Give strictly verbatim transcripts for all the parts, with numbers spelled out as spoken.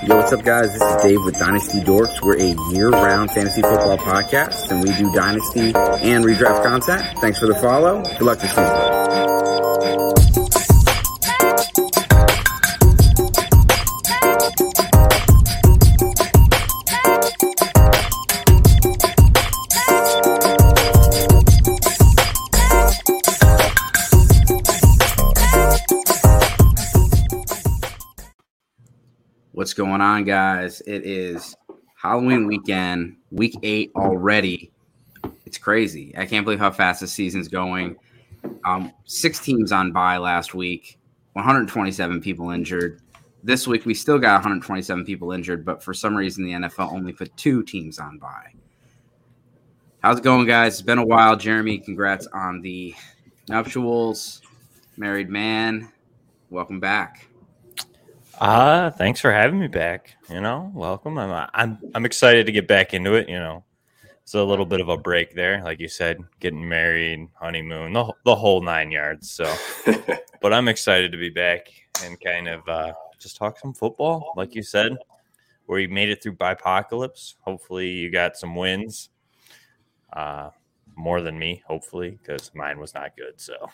Yo, what's up, guys? This is Dave with Dynasty Dorks. We're a year-round fantasy football podcast, and we do Dynasty and redraft content. Thanks for the follow. Good luck this season. What's going on, guys? It is Halloween weekend, week eight already. It's crazy. I can't believe how fast the season's going. Um, six teams on bye last week, one hundred twenty-seven people injured. This week, we still got one hundred twenty-seven people injured, but for some reason, the N F L only put two teams on bye. How's it going, guys? It's been a while. Jeremy, congrats on the nuptials. Married man, welcome back. Ah, uh, thanks for having me back. You know, welcome. I'm I'm I'm excited to get back into it. You know, it's a little bit of a break there, like you said, getting married, honeymoon, the the whole nine yards. So, but I'm excited to be back and kind of uh, just talk some football, like you said, where you made it through Bipocalypse. Hopefully, you got some wins, uh, more than me, hopefully, because mine was not good. So.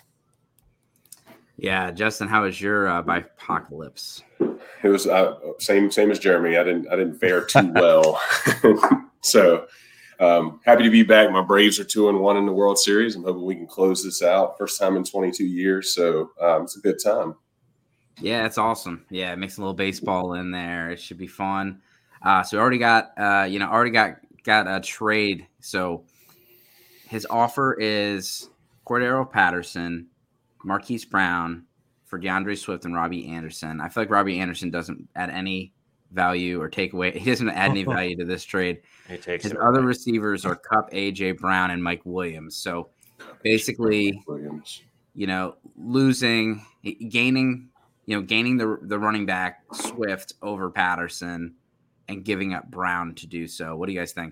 Yeah, Justin, how was your uh, Bipocalypse? It was uh, same same as Jeremy. I didn't I didn't fare too well. So um, happy to be back. My Braves are two and one in the World Series. I'm hoping we can close this out. First time in twenty-two years. So um, it's a good time. Yeah, it's awesome. Yeah, mix a little baseball in there. It should be fun. Uh, so we already got uh, you know already got got a trade. So his offer is Cordero Patterson, Marquise Brown for DeAndre Swift and Robbie Anderson. I feel like Robbie Anderson doesn't add any value or take away. He doesn't add any value to this trade. He takes His it other away. receivers are Kupp, A J Brown, and Mike Williams. So basically, Williams. you know, losing, gaining, you know, gaining the the running back Swift over Patterson and giving up Brown to do so. What do you guys think?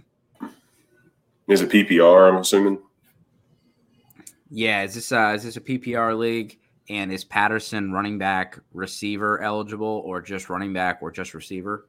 Is it P P R, I'm assuming? Yeah, is this uh, is this a P P R league? And is Patterson running back receiver eligible, or just running back, or just receiver?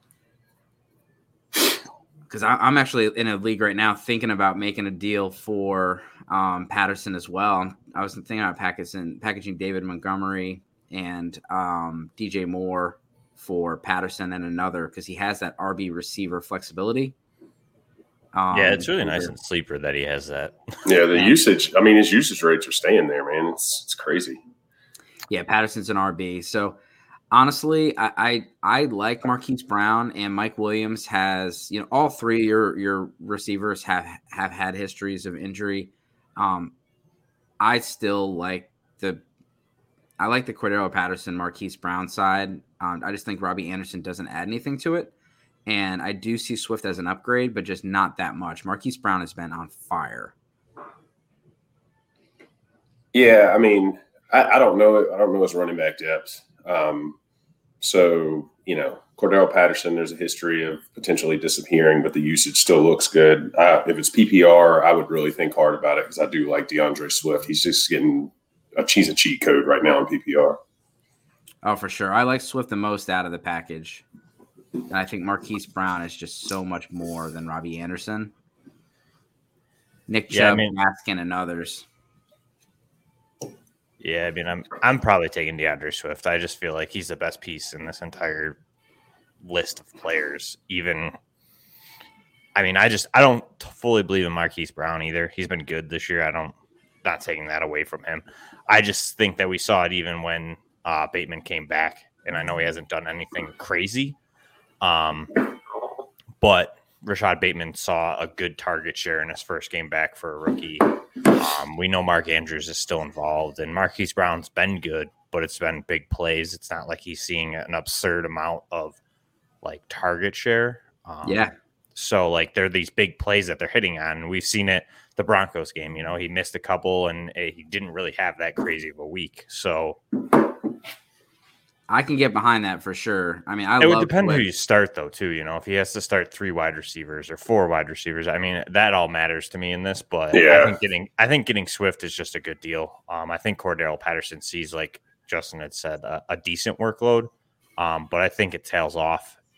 Because I'm actually in a league right now thinking about making a deal for um, Patterson as well. I was thinking about packaging, packaging David Montgomery and um, D J Moore for Patterson and another, because he has that R B receiver flexibility. Um, yeah, it's really nice in Sleeper that he has that. Yeah, the usage, I mean, his usage rates are staying there, man. It's it's crazy. Yeah, Patterson's an R B. So, honestly, I, I I like Marquise Brown, and Mike Williams has, you know, all three of your, your receivers have, have had histories of injury. Um, I still like the I like the Cordero Patterson, Marquise Brown side. Um, I just think Robbie Anderson doesn't add anything to it. And I do see Swift as an upgrade, but just not that much. Marquise Brown has been on fire. Yeah, I mean, I, I don't know. I don't know his running back depth. Um, so, you know, Cordero Patterson, there's a history of potentially disappearing, but the usage still looks good. Uh, if it's P P R, I would really think hard about it because I do like DeAndre Swift. He's just getting a cheese a cheat code right now in P P R. Oh, for sure. I like Swift the most out of the package. And I think Marquise Brown is just so much more than Robbie Anderson. Nick Chubb, yeah, I mean, Gaskin, and others. Yeah, I mean, I'm I'm probably taking DeAndre Swift. I just feel like he's the best piece in this entire list of players. Even, I mean, I just I don't fully believe in Marquise Brown either. He's been good this year. I don't not taking that away from him. I just think that we saw it even when uh, Bateman came back, and I know he hasn't done anything crazy. Um, but Rashad Bateman saw a good target share in his first game back for a rookie. Um, we know Mark Andrews is still involved, and Marquise Brown's been good, but it's been big plays. It's not like he's seeing an absurd amount of like target share. Um, yeah. So like there are these big plays that they're hitting on. And we've seen it the Broncos game. You know, he missed a couple, and he didn't really have that crazy of a week. So. I can get behind that for sure. I mean, I it love would depend Swift. who you start, though, too. You know, if he has to start three wide receivers or four wide receivers, I mean, that all matters to me in this. But yeah. I think getting, I think getting Swift is just a good deal. Um, I think Cordero Patterson sees, like Justin had said, a, a decent workload, um, but I think it tails off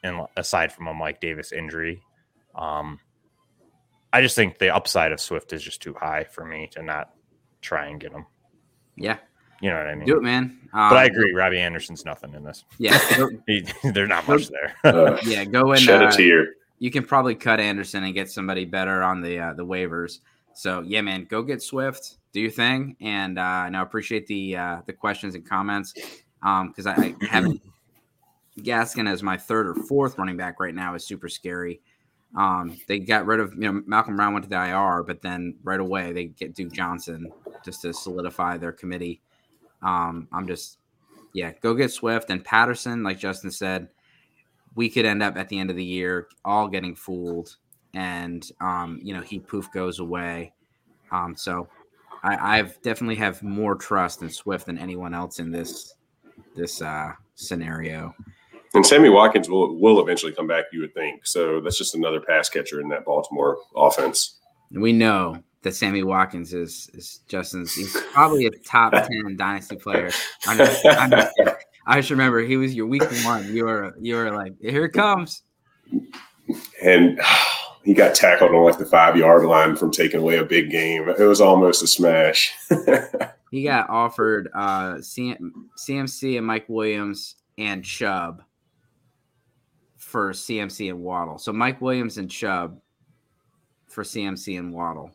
and aside from a Mike Davis injury. Um, I just think the upside of Swift is just too high for me to not try and get him. Yeah. You know what I mean? Do it, man. Um, but I agree. Robbie Anderson's nothing in this. Yeah. he, there's not much there. uh, yeah. Go and shed uh, a tear. You can probably cut Anderson and get somebody better on the uh, the waivers. So yeah, man, go get Swift, do your thing, and uh, and I appreciate the uh, the questions and comments because um, I, I haven't Gaskin as my third or fourth running back right now is super scary. Um, they got rid of, you know, Malcolm Brown went to the I R, but then right away they get Duke Johnson just to solidify their committee. Um, I'm just, yeah, go get Swift and Patterson. Like Justin said, we could end up at the end of the year all getting fooled, and um, you know, he poof goes away. Um, so I, I've definitely have more trust in Swift than anyone else in this this uh, scenario. And Sammy Watkins will will eventually come back, you would think. So that's just another pass catcher in that Baltimore offense. And we know that Sammy Watkins is is Justin's. He's probably a top ten dynasty player. I'm just, I'm just I just remember he was your week one. You were you were like, here it comes. And he got tackled on like the five yard line from taking away a big game. It was almost a smash. He got offered uh, C M C and Mike Williams and Chubb for C M C and Waddle. So Mike Williams and Chubb for C M C and Waddle.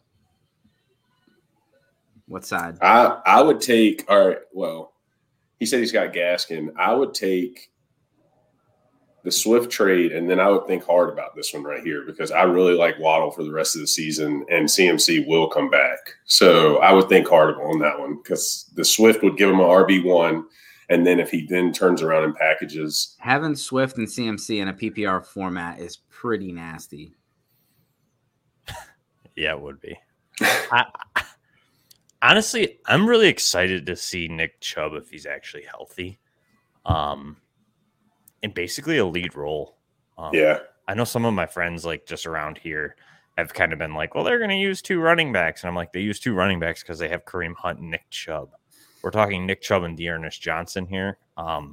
What side? I I would take. All right. Well, he said he's got Gaskin. I would take the Swift trade, and then I would think hard about this one right here because I really like Waddle for the rest of the season, and C M C will come back. So I would think hard on that one because the Swift would give him an R B one, and then if he then turns around and packages. Having Swift and C M C in a P P R format is pretty nasty. Yeah, it would be. I, honestly, I'm really excited to see Nick Chubb if he's actually healthy. Um, in basically a lead role. Um, yeah. I know some of my friends, like just around here, have kind of been like, well, they're going to use two running backs. And I'm like, they use two running backs because they have Kareem Hunt and Nick Chubb. We're talking Nick Chubb and Dearness Johnson here. Um,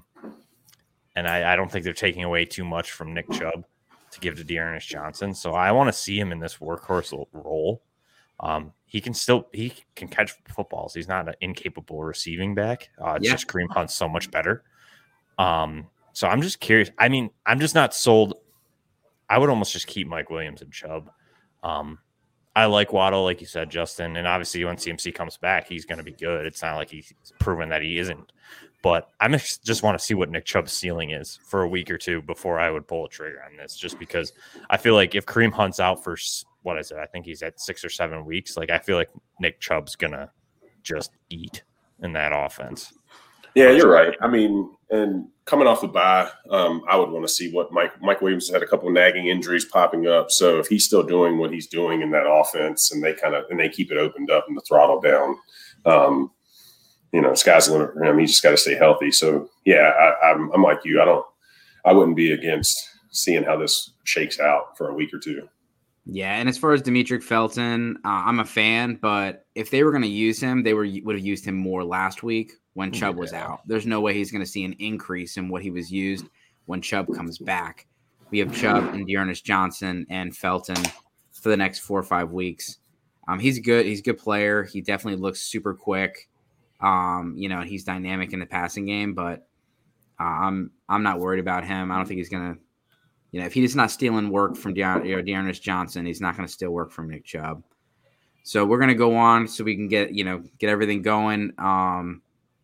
and I, I don't think they're taking away too much from Nick Chubb to give to Dearness Johnson. So I want to see him in this workhorse role. Um, he can still he can catch footballs. He's not an incapable receiving back. Uh, it's Yeah. just Kareem Hunt's so much better. Um, so I'm just curious. I mean, I'm just not sold. I would almost just keep Mike Williams and Chubb. Um, I like Waddle, like you said, Justin, and obviously when C M C comes back, he's going to be good. It's not like he's proven that he isn't. But I just want to see what Nick Chubb's ceiling is for a week or two before I would pull a trigger on this, just because I feel like if Kareem Hunt's out for, what is it? I think he's at six or seven weeks. Like, I feel like Nick Chubb's going to just eat in that offense. Yeah, you're right. I mean, and coming off the bye, um, I would want to see what Mike Mike Williams has had a couple of nagging injuries popping up. So if he's still doing what he's doing in that offense, and they kind of and they keep it opened up and the throttle down, um, you know, sky's the limit for him. He's just got to stay healthy. So yeah, I, I'm I'm like you. I don't. I wouldn't be against seeing how this shakes out for a week or two. Yeah, and as far as Demetric Felton, uh, I'm a fan, but if they were going to use him, they were would have used him more last week when Chubb yeah. was out. There's no way he's going to see an increase in what he was used when Chubb comes back. We have Chubb and Dearness Johnson and Felton for the next four or five weeks. Um, he's good. He's a good player. He definitely looks super quick. Um, you know, he's dynamic in the passing game, but uh, I'm I'm not worried about him. I don't think he's going to. You know, if he's not stealing work from De- you know, Dearness Johnson, he's not going to steal work from Nick Chubb. So we're going to go on so we can get, you know, get everything going. Um,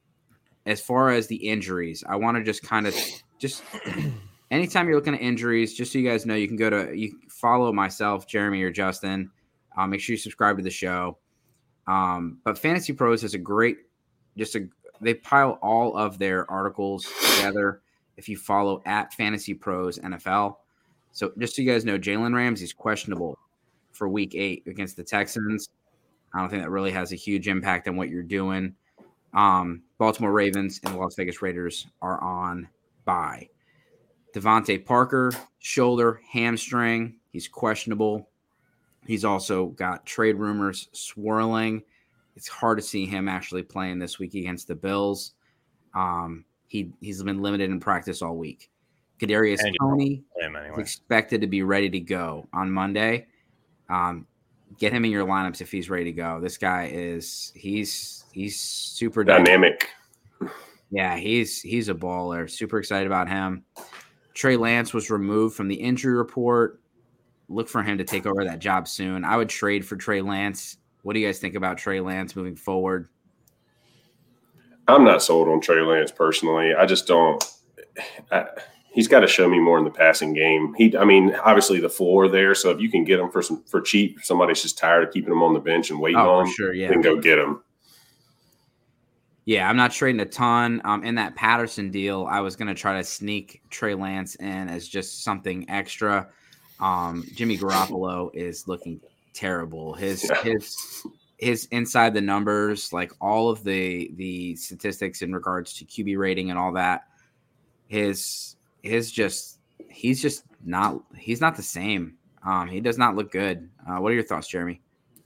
as far as the injuries, I want to just kind of just anytime you're looking at injuries, just so you guys know, you can go to you follow myself, Jeremy or Justin. Uh, make sure you subscribe to the show. Um, but Fantasy Pros has a great, just a they pile all of their articles together. If you follow at Fantasy Pros N F L. So just so you guys know, Jalen Ramsey's questionable for week eight against the Texans. I don't think that really has a huge impact on what you're doing. Um, Baltimore Ravens and the Las Vegas Raiders are on bye. Devontae Parker, shoulder, hamstring. He's questionable. He's also got trade rumors swirling. It's hard to see him actually playing this week against the Bills. Um, He he's been limited in practice all week. Kadarius And you Toney him is anyway. expected to be ready to go on Monday. Um, get him in your lineups if he's ready to go. This guy is he's he's super Dynamic. Yeah, he's he's a baller. Super excited about him. Trey Lance was removed from the injury report. Look for him to take over that job soon. I would trade for Trey Lance. What do you guys think about Trey Lance moving forward? I'm not sold on Trey Lance personally. I just don't. I, he's got to show me more in the passing game. He, I mean, obviously the floor there. So if you can get him for some for cheap, somebody's just tired of keeping him on the bench and waiting Oh, on for him, sure, yeah. then go get him. Yeah, I'm not trading a ton. Um, in that Patterson deal, I was going to try to sneak Trey Lance in as just something extra. Um, Jimmy Garoppolo is looking terrible. His Yeah. his his inside the numbers, like all of the the statistics in regards to Q B rating and all that, his his just he's just not he's not the same. Um, he does not look good. Uh, what are your thoughts, Jeremy?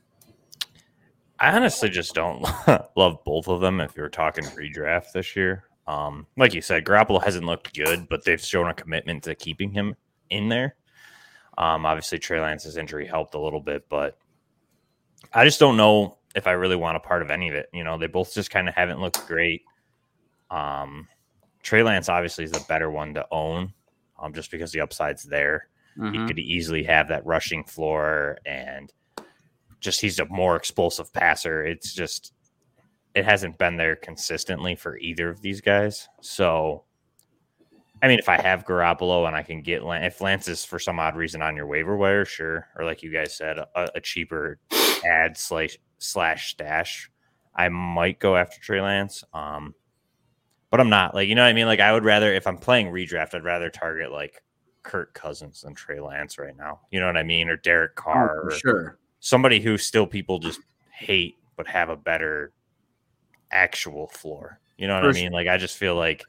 I honestly just don't love both of them if you're talking redraft this year. Um, like you said, Garoppolo hasn't looked good, but they've shown a commitment to keeping him in there. Um, obviously, Trey Lance's injury helped a little bit, but I just don't know if I really want a part of any of it. You know, they both just kind of haven't looked great. Um, Trey Lance obviously is the better one to own um, just because the upside's there. Mm-hmm. He could easily have that rushing floor and just he's a more explosive passer. It's just it hasn't been there consistently for either of these guys. So, I mean, if I have Garoppolo and I can get Lance, if Lance is for some odd reason on your waiver wire, sure. Or like you guys said, a, a cheaper ad slash, slash stash, I might go after Trey Lance. Um, but I'm not. Like, you know what I mean? Like, I would rather, if I'm playing redraft, I'd rather target like Kirk Cousins than Trey Lance right now. You know what I mean? Or Derek Carr. Oh, for or sure. Somebody who still people just hate but have a better actual floor. You know what For I mean? Like, I just feel like,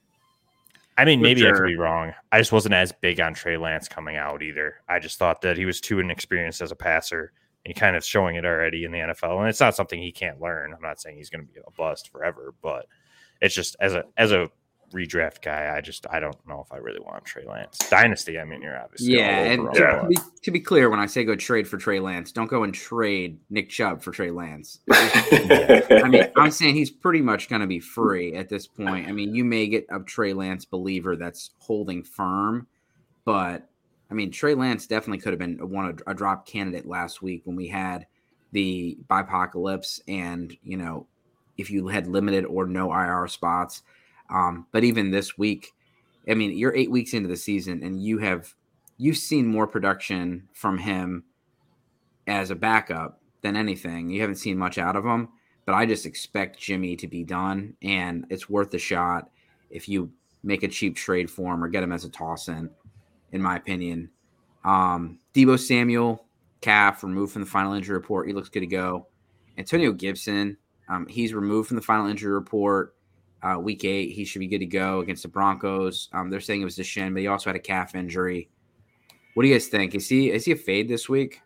I mean, For maybe sure. I could be wrong. I just wasn't as big on Trey Lance coming out either. I just thought that he was too inexperienced as a passer and kind of showing it already in the N F L. And it's not something he can't learn. I'm not saying he's going to be a bust forever, but it's just as a as a redraft guy, I just I don't know if I really want Trey Lance. Dynasty, I mean, you're obviously Yeah, all and over to, all, Yeah. to, be, to be clear, when I say go trade for Trey Lance, don't go and trade Nick Chubb for Trey Lance. I mean, I'm saying he's pretty much going to be free at this point. I mean, you may get a Trey Lance believer that's holding firm, but I mean, Trey Lance definitely could have been a, one a drop candidate last week when we had the bipocalypse, and you know, if you had limited or no I R spots. Um, but even this week, I mean, you're eight weeks into the season, and you have you've seen more production from him as a backup than anything. You haven't seen much out of him, but I just expect Jimmy to be done, and it's worth the shot if you make a cheap trade for him or get him as a toss-in, in my opinion. Um, Deebo Samuel, calf, removed from the final injury report. He looks good to go. Antonio Gibson, um, he's removed from the final injury report. Uh, week eight, he should be good to go against the Broncos. Um, they're saying it was the shin, but he also had a calf injury. What do you guys think? Is he is he a fade this week?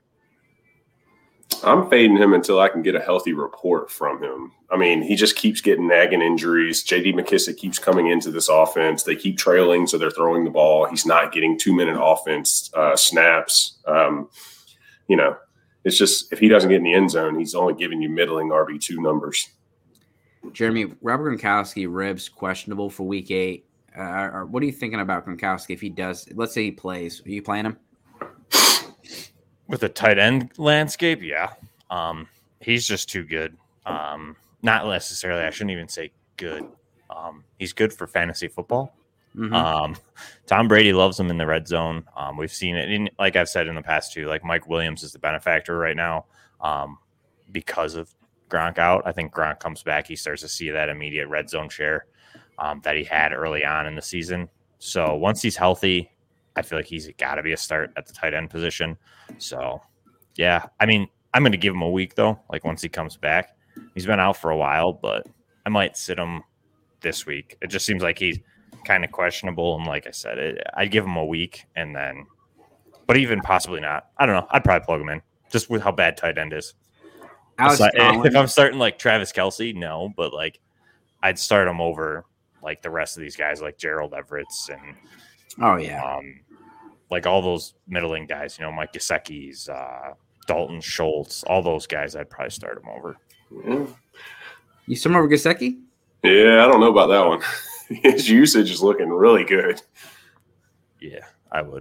I'm fading him until I can get a healthy report from him. I mean, he just keeps getting nagging injuries. J D McKissick keeps coming into this offense. They keep trailing, so they're throwing the ball. He's not getting two-minute offense uh, snaps. Um, you know, it's just if he doesn't get in the end zone, he's only giving you middling R B two numbers. Jeremy, Robert Gronkowski, ribs questionable for week eight. Uh, or what are you thinking about Gronkowski if he does? Let's say he plays. Are you playing him? with the tight end landscape, yeah. Um, he's just too good. Um, not necessarily, I shouldn't even say good. Um, he's good for fantasy football. Mm-hmm. Um, Tom Brady loves him in the red zone. Um, we've seen it, in, like I've said in the past too, like Mike Williams is the benefactor right now um, because of Gronk out. I think Gronk comes back, he starts to see that immediate red zone share um, that he had early on in the season. So once he's healthy, I feel like he's got to be a start at the tight end position. So, yeah, I mean, I'm going to give him a week, though, like once he comes back. He's been out for a while, but I might sit him this week. It just seems like he's kind of questionable. And like I said, it, I'd give him a week and then, but even possibly not. I don't know. I'd probably plug him in just with how bad tight end is. Alex Aside, Collins, if I'm starting like Travis Kelce, no, but like I'd start him over like the rest of these guys like Gerald Everett's and Oh, yeah. Um, like all those middling guys, you know, Mike Gesicki's, uh, Dalton Schultz, all those guys, I'd probably start him over. Yeah, You some over Gesicki? yeah, I don't know about that one. His usage is looking really good. Yeah, I would.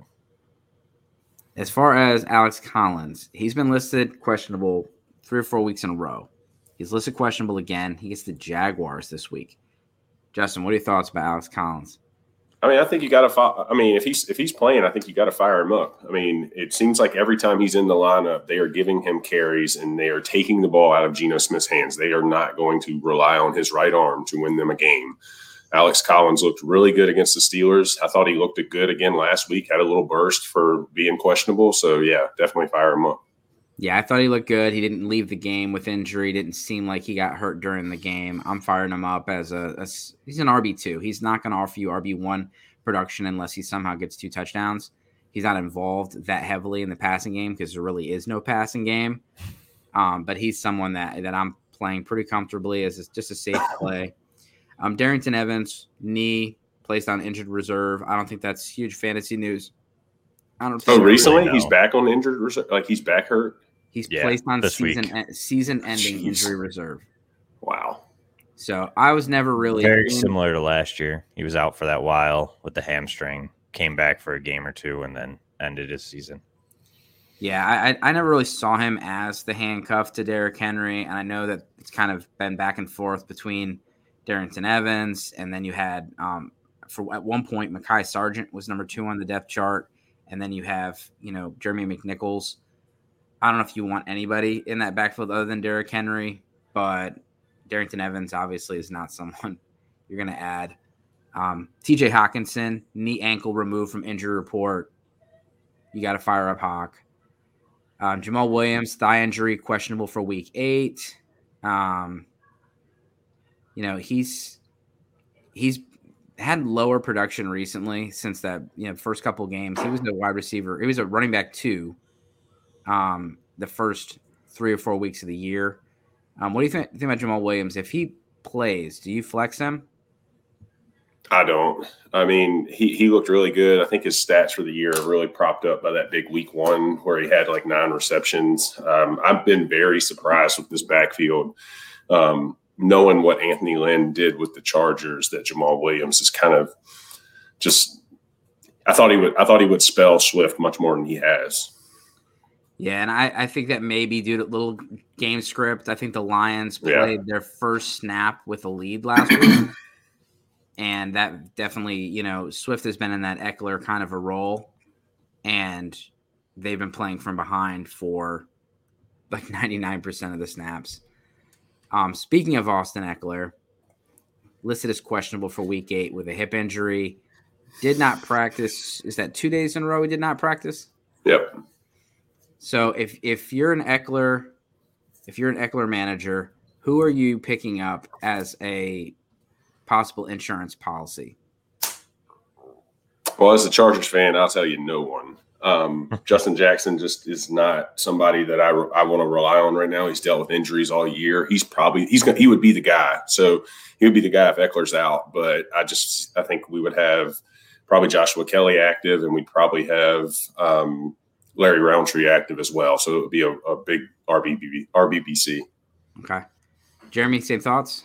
As far as Alex Collins, he's been listed questionable three or four weeks in a row. He's listed questionable again. He gets the Jaguars this week. Justin, what are your thoughts about Alex Collins? I mean, I think you got to. Fi- I mean, if he's if he's playing, I think you got to fire him up. I mean, it seems like every time he's in the lineup, they are giving him carries and they are taking the ball out of Geno Smith's hands. They are not going to rely on his right arm to win them a game. Alex Collins looked really good against the Steelers. I thought he looked good again last week. Had a little burst for being questionable. So yeah, definitely fire him up. Yeah, I thought he looked good. He didn't leave the game with injury. Didn't seem like he got hurt during the game. I'm firing him up as a, a he's an R B two. He's not going to offer you R B one production unless he somehow gets two touchdowns. He's not involved that heavily in the passing game because there really is no passing game. Um, but he's someone that that I'm playing pretty comfortably as just a safe play. Um, Darrington Evans, knee, placed on injured reserve. I don't think that's huge fantasy news. I don't. Oh, recently really he's back on injured reserve. Like he's back hurt. He's Yeah, placed on this season week. season-ending Jeez. injury reserve. Wow. So I was never really Very in, similar to last year. He was out for that while with the hamstring, came back for a game or two, and then ended his season. Yeah, I I never really saw him as the handcuff to Derrick Henry, and I know that it's kind of been back and forth between Darrington Evans, and then you had um, for at one point Mekhi Sargent was number two on the depth chart, and then you have you know Jeremy McNichols. I don't know if you want anybody in that backfield other than Derrick Henry, but Darrington Evans obviously is not someone you're going to add. Um, T J Hawkinson, knee ankle removed from injury report. You got to fire up Hawk. Um, Jamal Williams, thigh injury, questionable for week eight. Um, you know, he's he's had lower production recently since that you know first couple of games. He was a wide receiver. He was a running back two um, the first three or four weeks of the year. Um, what do you think, think about Jamal Williams? If he plays, do you flex him? I don't. I mean, he, he looked really good. I think his stats for the year are really propped up by that big week one where he had like nine receptions. Um, I've been very surprised with this backfield, um, knowing what Anthony Lynn did with the Chargers, that Jamal Williams is kind of just – I thought he would I thought he would spell Swift much more than he has. Yeah, and I, I think that may be due to little game script. I think the Lions Yeah. played their first snap with a lead last week. And that definitely, you know, Swift has been in that Eckler kind of a role. And they've been playing from behind for like ninety-nine percent of the snaps. Um, speaking of Austin Eckler, listed as questionable for week eight with a hip injury. Did not practice. Is that two days in a row he did not practice? Yep. So if if you're an Eckler, if you're an Eckler manager, who are you picking up as a possible insurance policy? Well, as a Chargers fan, I'll tell you no one. Um, Justin Jackson just is not somebody that I, I want to rely on right now. He's dealt with injuries all year. He's probably he's gonna, he would be the guy. So he would be the guy if Eckler's out. But I just I think we would have probably Joshua Kelly active, and we'd probably have um, Larry Roundtree active as well. So it would be a, a big R B B C. Okay. Jeremy, same thoughts?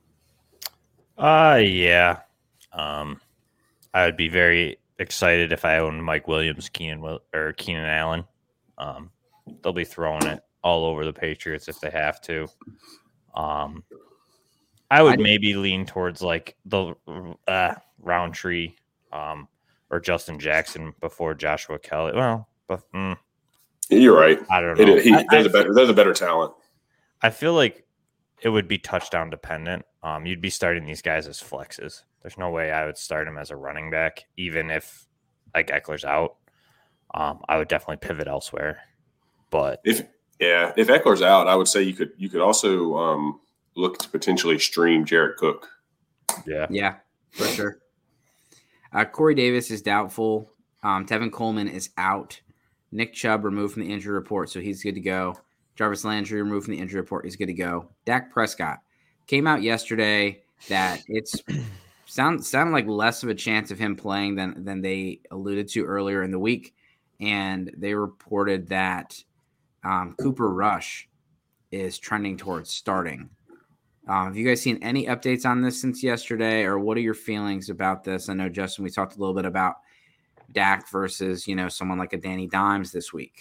Uh, yeah. Um, I would be very excited if I owned Mike Williams, Keenan Will- or Keenan Allen. Um, they'll be throwing it all over the Patriots if they have to. Um, I would I- maybe lean towards like the uh, Roundtree um, or Justin Jackson before Joshua Kelly. Well, but mm, You're right. I don't know. It, he, I, there's I, a better there's a better talent. I feel like it would be touchdown dependent. Um, you'd be starting these guys as flexes. There's no way I would start him as a running back, even if like Eckler's out. Um, I would definitely pivot elsewhere. But If yeah, if Eckler's out, I would say you could you could also um, look to potentially stream Jared Cook. yeah, Yeah, for sure. Uh, Corey Davis is doubtful. Um, Tevin Coleman is out. Nick Chubb removed from the injury report, so he's good to go. Jarvis Landry removed from the injury report. He's good to go. Dak Prescott came out yesterday that it's sound sound like less of a chance of him playing than than they alluded to earlier in the week, and they reported that um, Cooper Rush is trending towards starting. Um, have you guys seen any updates on this since yesterday, or what are your feelings about this? I know, Justin, we talked a little bit about Dak versus, you know, someone like a Danny Dimes this week.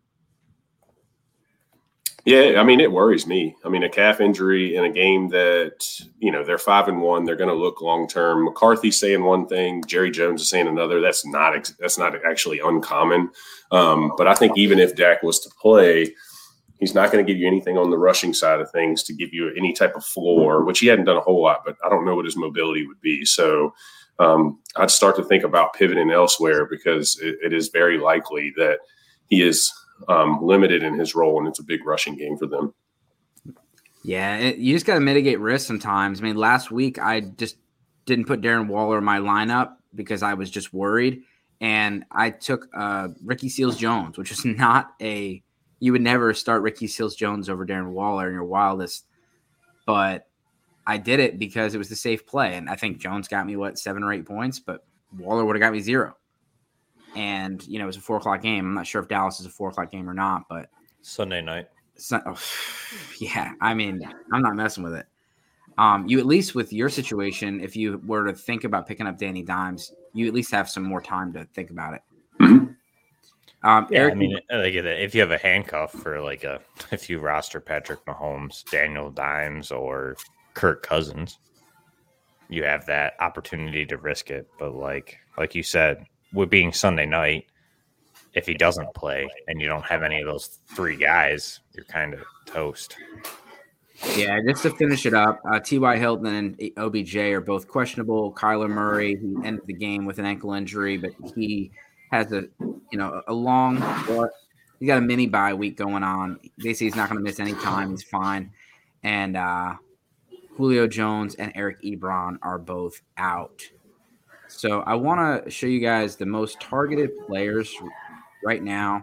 Yeah, I mean, it worries me. I mean, a calf injury in a game that, you know, they're five and one, they're going to look long term. McCarthy's saying one thing, Jerry Jones is saying another. That's not that's not actually uncommon. Um, but I think even if Dak was to play, he's not going to give you anything on the rushing side of things to give you any type of floor, which he hadn't done a whole lot, but I don't know what his mobility would be. So um, I'd start to think about pivoting elsewhere because it, it is very likely that he is um, limited in his role, and it's a big rushing game for them. Yeah, it, you just got to mitigate risk sometimes. I mean, last week I just didn't put Darren Waller in my lineup because I was just worried, and I took uh, Ricky Seals-Jones, which is not a – you would never start Ricky Seals-Jones over Darren Waller in your wildest, but I did it because it was the safe play, and I think Jones got me, what, seven or eight points, but Waller would have got me zero. And, you know, it was a four o'clock game. I'm not sure if Dallas is a four o'clock game or not, but Sunday night. So, oh, yeah, I mean, I'm not messing with it. Um, you at least with your situation, if you were to think about picking up Danny Dimes, you at least have some more time to think about it. Mm-hmm. Um, yeah, Eric, I mean, like if you have a handcuff for like a, if you roster Patrick Mahomes, Daniel Dimes, or Kirk Cousins, you have that opportunity to risk it. But like, like you said, with being Sunday night, if he doesn't play and you don't have any of those three guys, you're kind of toast. Yeah, just to finish it up, uh, T Y. Hilton and O B J are both questionable. Kyler Murray, he ended the game with an ankle injury, but he has a you know a long – he's got a mini bye week going on. They say he's not going to miss any time. He's fine. And uh, Julio Jones and Eric Ebron are both out. So I want to show you guys the most targeted players right now,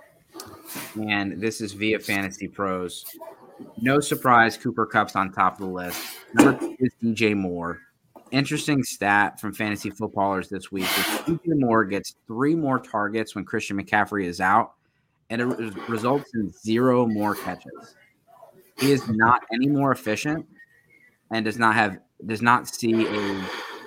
and this is via Fantasy Pros. No surprise, Cooper Kupp's on top of the list. Number two is D J Moore. Interesting stat from Fantasy Footballers this week is D J Moore gets three more targets when Christian McCaffrey is out, and it results in zero more catches. He is not any more efficient and does not have does not see a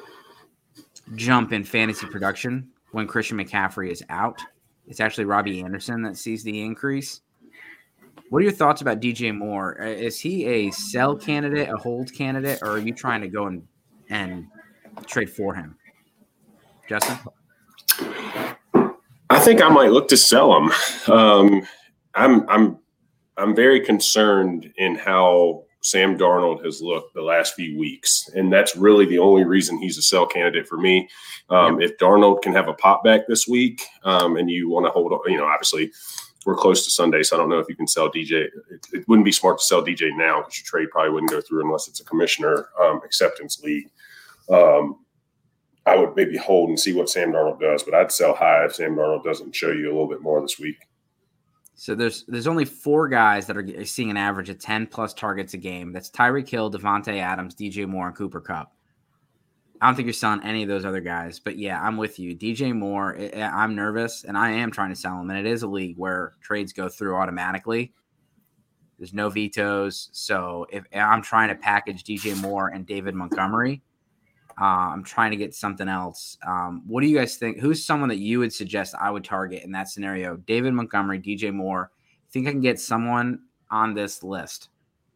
jump in fantasy production when Christian McCaffrey is out. It's actually Robbie Anderson that sees the increase. What are your thoughts about D J Moore? Is he a sell candidate, a hold candidate, or are you trying to go and, and trade for him? Justin? I think I might look to sell him. Um, I'm I'm I'm very concerned in how Sam Darnold has looked the last few weeks, and that's really the only reason he's a sell candidate for me. Um, yep. If Darnold can have a pop back this week, um, and you want to hold on, you know, obviously we're close to Sunday, so I don't know if you can sell D J. It, it wouldn't be smart to sell D J now because your trade probably wouldn't go through unless it's a commissioner um, acceptance league. Um, I would maybe hold and see what Sam Darnold does, but I'd sell high if Sam Darnold doesn't show you a little bit more this week. So there's there's only four guys that are seeing an average of ten plus targets a game. That's Tyreek Hill, Devontae Adams, D J Moore, and Cooper Kupp. I don't think you're selling any of those other guys, but yeah, I'm with you. D J Moore, I'm nervous, and I am trying to sell him, and it is a league where trades go through automatically. There's no vetoes, so if I'm trying to package D J Moore and David Montgomery, uh, I'm trying to get something else. Um, what do you guys think? Who's someone that you would suggest I would target in that scenario? David Montgomery, D J Moore. Think I can get someone on this list?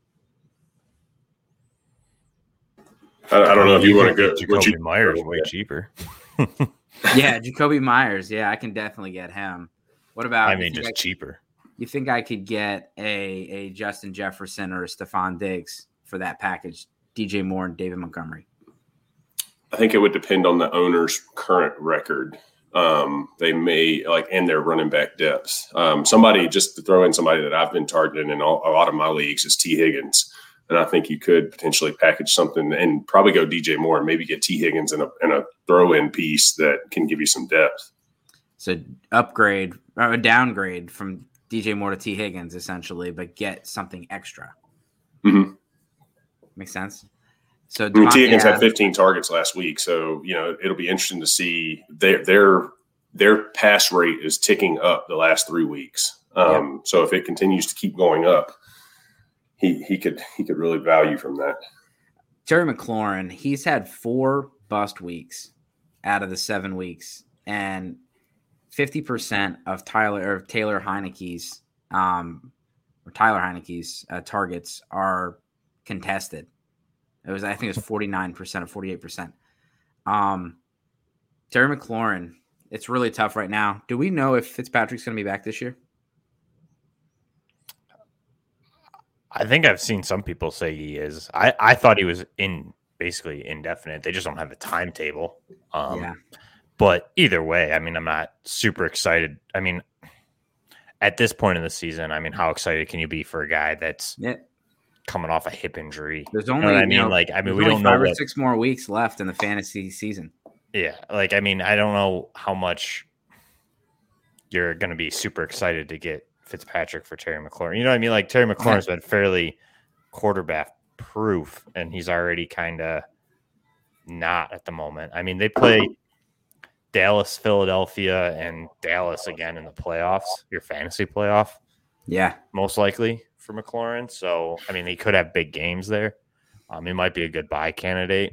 I, I don't know if you, you want to go. Jacoby Myers way cheaper. Yeah, Jacoby Myers. Yeah, I can definitely get him. What about? I mean, just I, cheaper. You think I could get a a Justin Jefferson or a Stephon Diggs for that package? D J Moore and David Montgomery. I think it would depend on the owner's current record. Um, they may like and their running back depths. Um, somebody just to throw in somebody that I've been targeting in all, a lot of my leagues is T Higgins. And I think you could potentially package something and probably go D J Moore and maybe get T Higgins in a, in a throw-in piece that can give you some depth. So upgrade or downgrade from D J Moore to T Higgins essentially, but get something extra. Mm-hmm. Makes sense. So I mean, Devontae T. Higgins had Adams- fifteen targets last week, so you know it'll be interesting to see their their their pass rate is ticking up the last three weeks. Um, Yep. So if it continues to keep going up, he he could he could really value from that. Terry McLaurin, he's had four bust weeks out of the seven weeks, and fifty percent of Tyler or Taylor Heineke's um, or Tyler Heineke's uh, targets are contested. It was, I think, it was forty-nine percent or forty-eight percent. Um, Terry McLaurin, it's really tough right now. Do we know if Fitzpatrick's going to be back this year? I think I've seen some people say he is. I, I thought he was in basically indefinite. They just don't have a timetable. Um, yeah. But either way, I mean, I'm not super excited. I mean, at this point in the season, I mean, how excited can you be for a guy that's Yeah. coming off a hip injury? There's You only, know what I you mean, know, like, I mean, there's we only don't know five or what, six more weeks left in the fantasy season. yeah, like, I mean, I don't know how much you're going to be super excited to get Fitzpatrick for Terry McLaurin. You know what I mean? Like, Terry McLaurin's been fairly quarterback proof, and he's already kind of not at the moment. I mean, they play Dallas, Philadelphia, and Dallas again in the playoffs, your fantasy playoff. Yeah. Most likely for McLaurin. So, I mean, he could have big games there. Um, he might be a good buy candidate.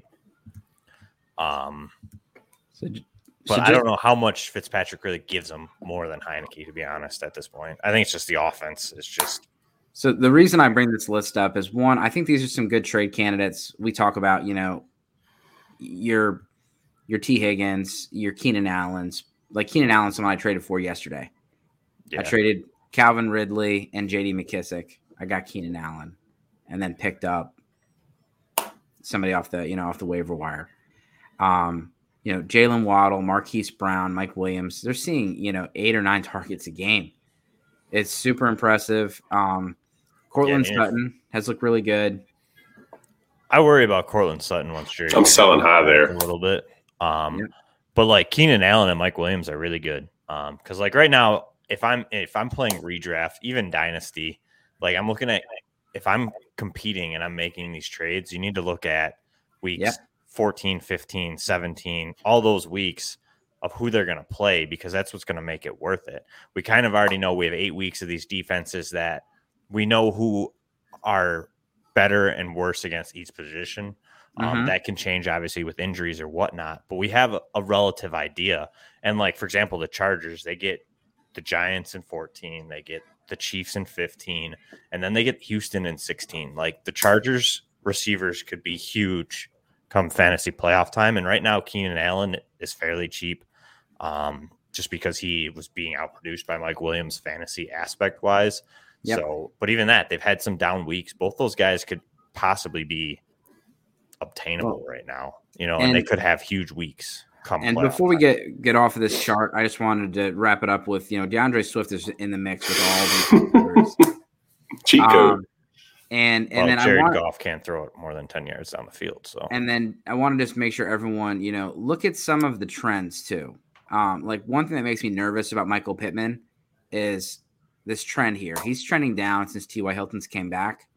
Um, So, but so I just, don't know how much Fitzpatrick really gives him more than Heineke, to be honest, at this point. I think it's just the offense. It's just. So the reason I bring this list up is, one, I think these are some good trade candidates. We talk about, you know, your your T. Higgins, your Keenan Allen's. Like Keenan Allen, someone I traded for yesterday. Yeah. I traded Calvin Ridley and J D McKissick. I got Keenan Allen, and then picked up somebody off the, you know, off the waiver wire. Um, you know, Jalen Waddle, Marquise Brown, Mike Williams. They're seeing, you know, eight or nine targets a game. It's super impressive. Um, Cortland Yeah, Sutton has looked really good. I worry about Cortland Sutton once Jerry. I'm selling high there a little bit. Um, Yep. But like Keenan Allen and Mike Williams are really good. Um, because like right now, if I'm if I'm playing redraft, even dynasty, like I'm looking at if I'm competing and I'm making these trades, you need to look at weeks Yep. fourteen, fifteen, seventeen, all those weeks of who they're going to play, because that's what's going to make it worth it. We kind of already know we have eight weeks of these defenses that we know who are better and worse against each position. Um, Mhm. That can change, obviously, with injuries or whatnot, but we have a, a relative idea. And like, for example, the Chargers, they get the Giants in fourteen, they get the Chiefs in fifteen, and then they get Houston in sixteen. Like the Chargers receivers could be huge come fantasy playoff time. And right now, Keenan Allen is fairly cheap, um, just because he was being outproduced by Mike Williams fantasy aspect wise. Yep. So, but even that, they've had some down weeks. Both those guys could possibly be obtainable Well, right now, you know, and, and- they could have huge weeks come. And playoff before we time. get get off of this chart, I just wanted to wrap it up with, you know, DeAndre Swift is in the mix with all these receivers. cheat code. Um, and and well, then Jared I want, Goff can't throw it more than ten yards down the field. So, and then I want to just make sure everyone, you know, look at some of the trends too. Um, like one thing that makes me nervous about Michael Pittman is this trend here. He's trending down since T Y. Hilton's came back.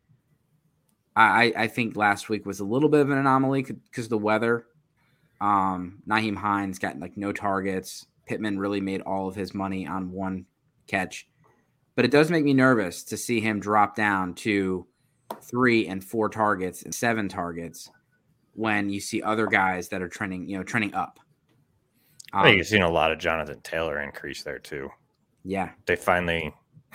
I, I think last week was a little bit of an anomaly because of the weather. Um, Nyheim Hines got like no targets. Pittman really made all of his money on one catch. But it does make me nervous to see him drop down to three and four targets and seven targets when you see other guys that are trending, you know, trending up. I think Um, you've seen a lot of Jonathan Taylor increase there too. yeah. They finally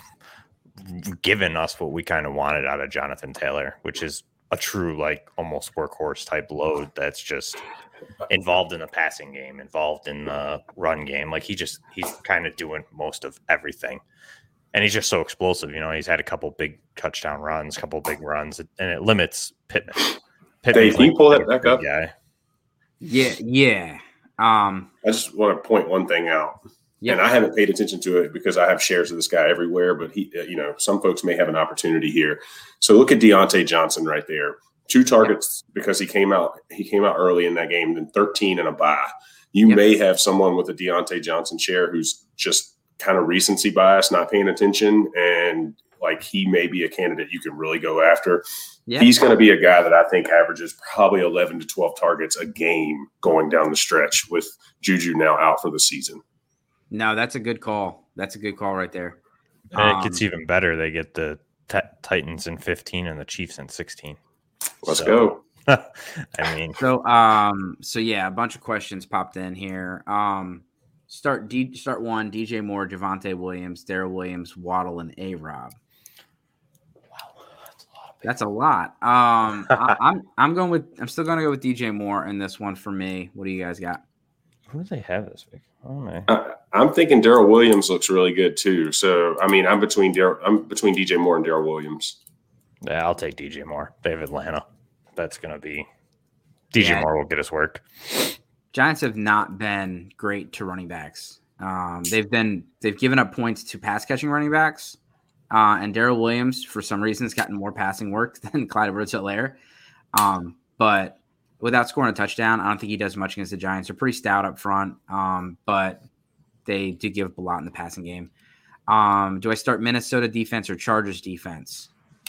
given us what we kind of wanted out of Jonathan Taylor, which is a true, like, almost workhorse type load that's just involved in the passing game, involved in the run game. Like he just he's kind of doing most of everything. And he's just so explosive. You know, he's had a couple big touchdown runs, a couple big runs, and it limits Pittman. Dave, can you pull that back up? Guy. Yeah. Yeah. Um, I just want to point one thing out. yeah. And I haven't paid attention to it because I have shares of this guy everywhere, but he, you know, some folks may have an opportunity here. So look at Deontay Johnson right there. Two targets because he came out, he came out early in that game, then thirteen and a bye. You Yep. may have someone with a Deontay Johnson share who's just kind of recency bias, not paying attention. And like he may be a candidate you can really go after. Yeah. He's going to be a guy that I think averages probably eleven to twelve targets a game going down the stretch with Juju now out for the season. No, that's a good call. That's a good call right there. And um, it gets even better. They get the t- Titans in fifteen and the Chiefs in sixteen. Let's so, go. I mean, so um, so yeah, a bunch of questions popped in here. Um, start D, start one: D J Moore, Javonte Williams, Darrell Williams, Waddle, and A Rob. Wow, that's a lot. That's a lot. Um, I, I'm I'm going with I'm still going to go with D J Moore in this one for me. What do you guys got? Who do they have this week? Oh man. Uh, I'm thinking Darrell Williams looks really good too. So I mean, I'm between Darrell, I'm between D J Moore and Darrell Williams. Yeah, I'll take D J Moore. They have Atlanta. That's going to be D J Yeah. Moore will get us work. Giants have not been great to running backs. Um, they've been they've given up points to pass catching running backs, uh, and Darrell Williams for some reason has gotten more passing work than Clyde Edwards-Helaire. Um, but without scoring a touchdown, I don't think he does much against the Giants. They're pretty stout up front, um, but they do give up a lot in the passing game. Um, do I start Minnesota defense or Chargers defense?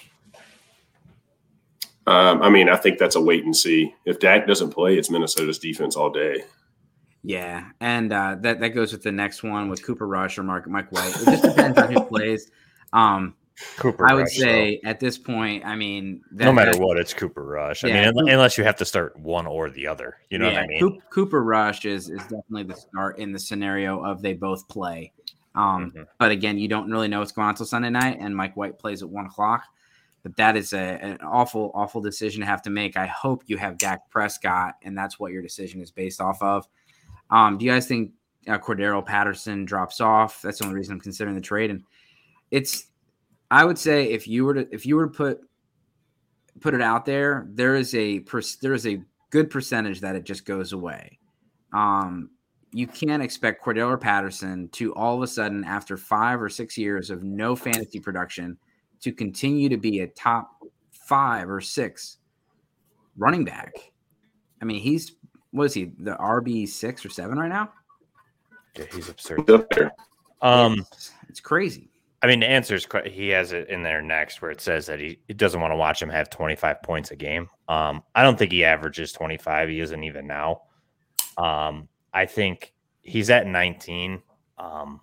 Um, I mean, I think that's a wait and see. If Dak doesn't play, it's Minnesota's defense all day. Yeah, and uh, that that goes with the next one with Cooper Rush or Mark Mike White. It just depends on who plays. Um, Cooper I would Rush, say though. at this point, I mean, that, no matter that, what, it's Cooper Rush. I Yeah. mean, unless you have to start one or the other. You know yeah, what I mean? Coop, Cooper Rush is is definitely the start in the scenario of they both play. Um, Mhm. But again, you don't really know what's going on until Sunday night, and Mike White plays at one o'clock. But that is a, an awful, awful decision to have to make. I hope you have Dak Prescott, and that's what your decision is based off of. Um, do you guys think uh, Cordero Patterson drops off? That's the only reason I'm considering the trade. And it's, I would say, if you were to if you were to put put it out there, there is a there is a good percentage that it just goes away. Um, you can't expect Cordero Patterson to all of a sudden, after five or six years of no fantasy production, to continue to be a top five or six running back. I mean, he's, what is he, the R B six or seven right now? Yeah, he's absurd. Up there. Um, It's, it's crazy. I mean, the answer is que- he has it in there next where it says that he, he doesn't want to watch him have twenty-five points a game. Um, I don't think he averages twenty-five. He isn't even now. Um, I think he's at nineteen um,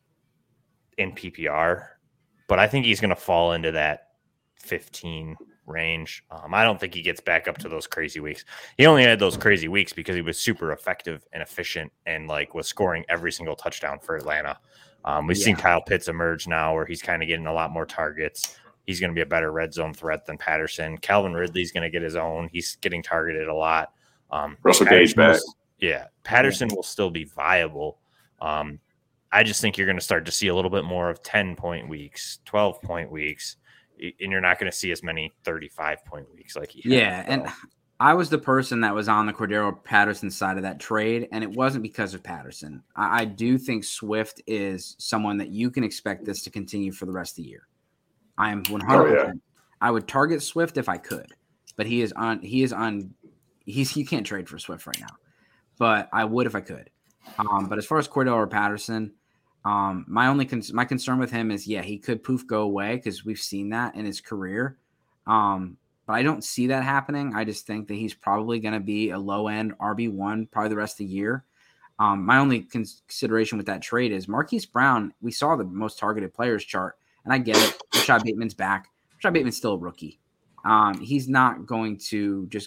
in P P R, but I think he's going to fall into that fifteen range. Um, I don't think he gets back up to those crazy weeks. He only had those crazy weeks because he was super effective and efficient and like was scoring every single touchdown for Atlanta. Um, we've Yeah. seen Kyle Pitts emerge now where he's kind of getting a lot more targets. He's going to be a better red zone threat than Patterson. Calvin Ridley's going to get his own. He's getting targeted a lot. Um, Russell Gage back. will- Yeah. Patterson will still be viable. Um, I just think you're going to start to see a little bit more of ten point weeks, twelve point weeks, and you're not going to see as many thirty-five point weeks like he had. Yeah, and I was the person that was on the Cordero Patterson side of that trade, and it wasn't because of Patterson. I, I do think Swift is someone that you can expect this to continue for the rest of the year. I am one hundred percent. Oh, yeah. I would target Swift if I could, but he is on. He is on. He's you can't trade for Swift right now, but I would if I could. Um, but as far as Cordero or Patterson, um, my only con- my concern with him is yeah he could poof go away because we've seen that in his career. Um, But I don't see that happening. I just think that he's probably going to be a low-end R B one probably the rest of the year. Um, my only consideration with that trade is Marquise Brown. We saw the most targeted players chart, and I get it. Rashad Bateman's back. Rashad Bateman's still a rookie. Um, he's not going to just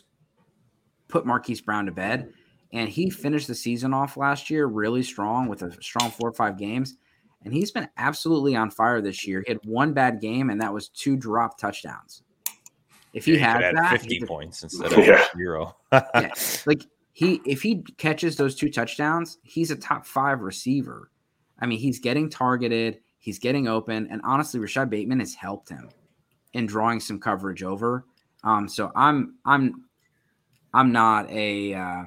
put Marquise Brown to bed. And he finished the season off last year really strong with a strong four or five games. And he's been absolutely on fire this year. He had one bad game, and that was two drop touchdowns. If he Yeah, had could add that, fifty he could- points instead of Yeah. zero. yeah, like he if he catches those two touchdowns, he's a top five receiver. I mean, he's getting targeted, he's getting open, and honestly, Rashad Bateman has helped him in drawing some coverage over. Um, so I'm I'm I'm not a uh,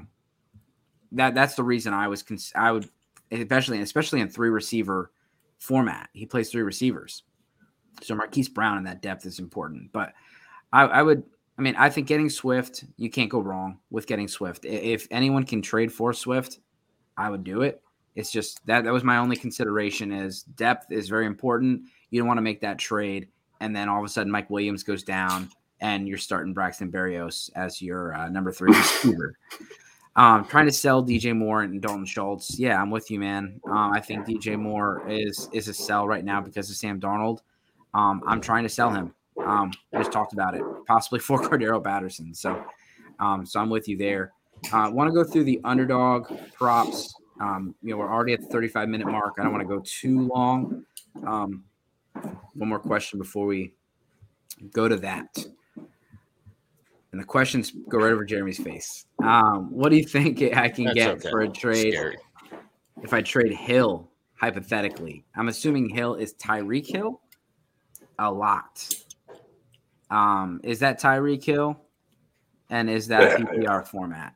that that's the reason I was cons- I would especially especially in three receiver format. He plays three receivers, so Marquise Brown in that depth is important, but. I, I would, I mean, I think getting Swift, you can't go wrong with getting Swift. If anyone can trade for Swift, I would do it. It's just that that was my only consideration is depth is very important. You don't want to make that trade and then all of a sudden Mike Williams goes down, and you're starting Braxton Berrios as your uh, number three receiver. Um, trying to sell D J Moore and Dalton Schultz. Yeah, I'm with you, man. Um, I think D J Moore is is a sell right now because of Sam Darnold. Um, I'm trying to sell him. Um, we just talked about it, possibly for Cordero Patterson. So, um, so I'm with you there. I uh, want to go through the underdog props. Um, you know, we're already at the thirty-five minute mark. I don't want to go too long. Um, one more question before we go to that. And the questions go right over Jeremy's face. Um, what do you think I can That's get okay. for a trade Scary. if I trade Hill, hypothetically? I'm assuming Hill is Tyreek Hill a lot. Um, is that Tyreek Hill? And is that Yeah, a P P R yeah. format?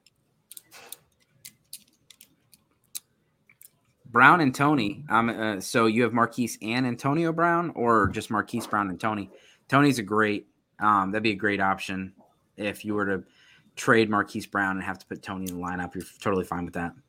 Brown and Tony. Um, uh, so you have Marquise and Antonio Brown, or just Marquise Brown and Tony? Tony's a great. Um, that'd be a great option if you were to trade Marquise Brown and have to put Tony in the lineup. You're totally fine with that.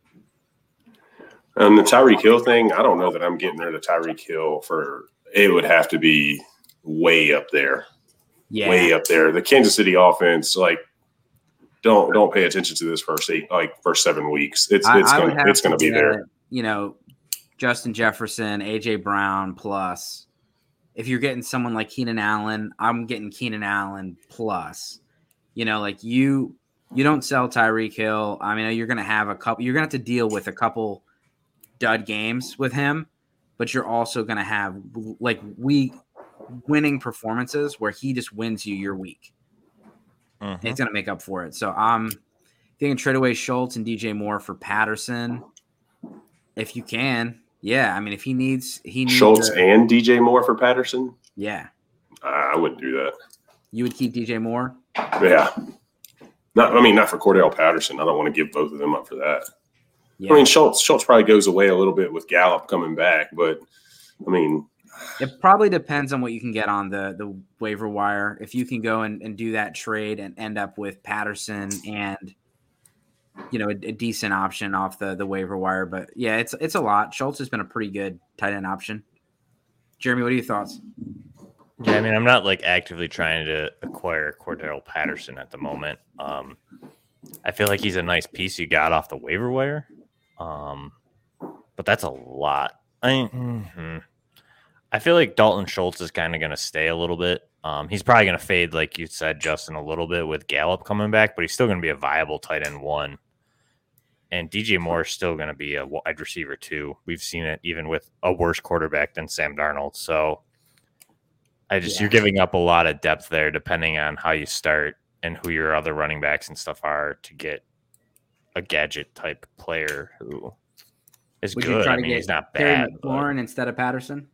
Um, the Tyreek Hill thing, I don't know that I'm getting rid of Tyreek Hill for it would have to be way up there. Yeah, Way up there. The Kansas City offense, like, don't don't pay attention to this first eight, like first seven weeks. It's I, it's I would gonna have it's gonna to be get, there. You know, Justin Jefferson, A J Brown plus. If you're getting someone like Keenan Allen, I'm getting Keenan Allen plus. You know, like you you don't sell Tyreek Hill. I mean, you're gonna have a couple. You're gonna have to deal with a couple dud games with him, but you're also gonna have like we winning performances where he just wins you your week. Mm-hmm. It's going to make up for it. So I'm thinking trade away Schultz and D J Moore for Patterson. If you can. Yeah. I mean, if he needs, he needs Schultz a, and D J Moore for Patterson. yeah. Uh, I wouldn't do that. You would keep D J Moore? Yeah. Not, I mean, not for Cordell Patterson. I don't want to give both of them up for that. Yeah. I mean, Schultz Schultz probably goes away a little bit with Gallup coming back, but I mean, it probably depends on what you can get on the, the waiver wire. If you can go and, and do that trade and end up with Patterson and, you know, a, a decent option off the, the waiver wire. But yeah, it's it's a lot. Schultz has been a pretty good tight end option. Jeremy, what are your thoughts? Yeah, I mean, I'm not like actively trying to acquire Cordell Patterson at the moment. Um, I feel like he's a nice piece you got off the waiver wire, um, but that's a lot. I mean, mm-hmm. I feel like Dalton Schultz is kind of going to stay a little bit. Um, he's probably going to fade, like you said, Justin, a little bit with Gallup coming back, but he's still going to be a viable tight end one. And D J Moore is still going to be a wide receiver two. We've seen it even with a worse quarterback than Sam Darnold. So I just yeah. you're giving up a lot of depth there, depending on how you start and who your other running backs and stuff are to get a gadget type player who is Would good. You try I to mean, get he's not Terry bad. McLaurin instead of Patterson?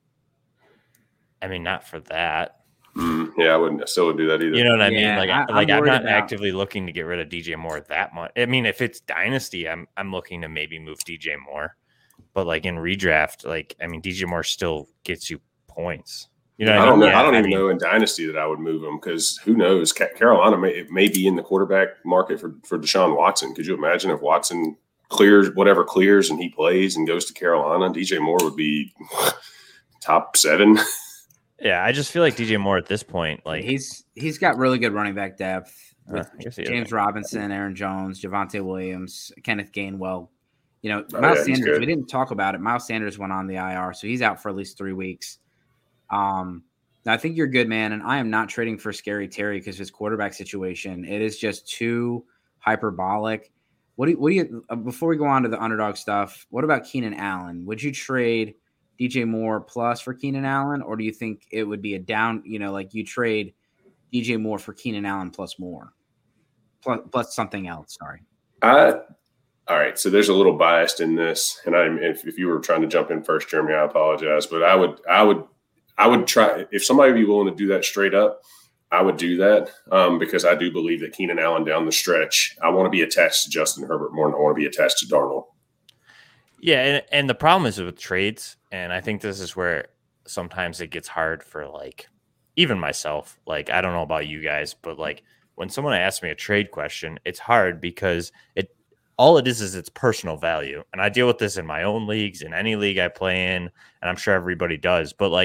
I mean, not for that. mm, yeah, I wouldn't. I still wouldn't do that either. You know what I yeah, mean? Like, I, I, like I'm, I'm not about... actively looking to get rid of D J Moore that much. I mean, if it's dynasty, I'm I'm looking to maybe move D J Moore, but like in redraft, like I mean, D J Moore still gets you points. You know, I don't know. yeah, I don't I even mean, know in dynasty that I would move him because who knows? Carolina may may be in the quarterback market for for Deshaun Watson. Could you imagine if Watson clears whatever clears and he plays and goes to Carolina? D J Moore would be top seven. Yeah, I just feel like D J Moore at this point, like he's he's got really good running back depth with uh, James Robinson, Aaron Jones, Javonte Williams, Kenneth Gainwell. You know, Oh, Miles yeah, he's Sanders. good. We didn't talk about it. Miles Sanders went on the I R, so he's out for at least three weeks. Um, I think you're good, man, and I am not trading for Scary Terry because his quarterback situation it is just too hyperbolic. What do you, what do you uh, before we go on to the underdog stuff? What about Keenan Allen? Would you trade D J Moore plus for Keenan Allen, or do you think it would be a down, you know, like you trade D J Moore for Keenan Allen plus more, plus, plus something else? Sorry. I, all right. So there's a little biased in this, and I'm if, if you were trying to jump in first, Jeremy, I apologize, but I would, I would, I would try if somebody would be willing to do that straight up. I would do that um, because I do believe that Keenan Allen down the stretch, I want to be attached to Justin Herbert more than I want to be attached to Darnold. Yeah, and, and the problem is with trades, and I think this is where sometimes it gets hard for like even myself. Like I don't know about you guys, but like when someone asks me a trade question, it's hard because it all it is is it's personal value. And I deal with this in my own leagues, in any league I play in, and I'm sure everybody does. But like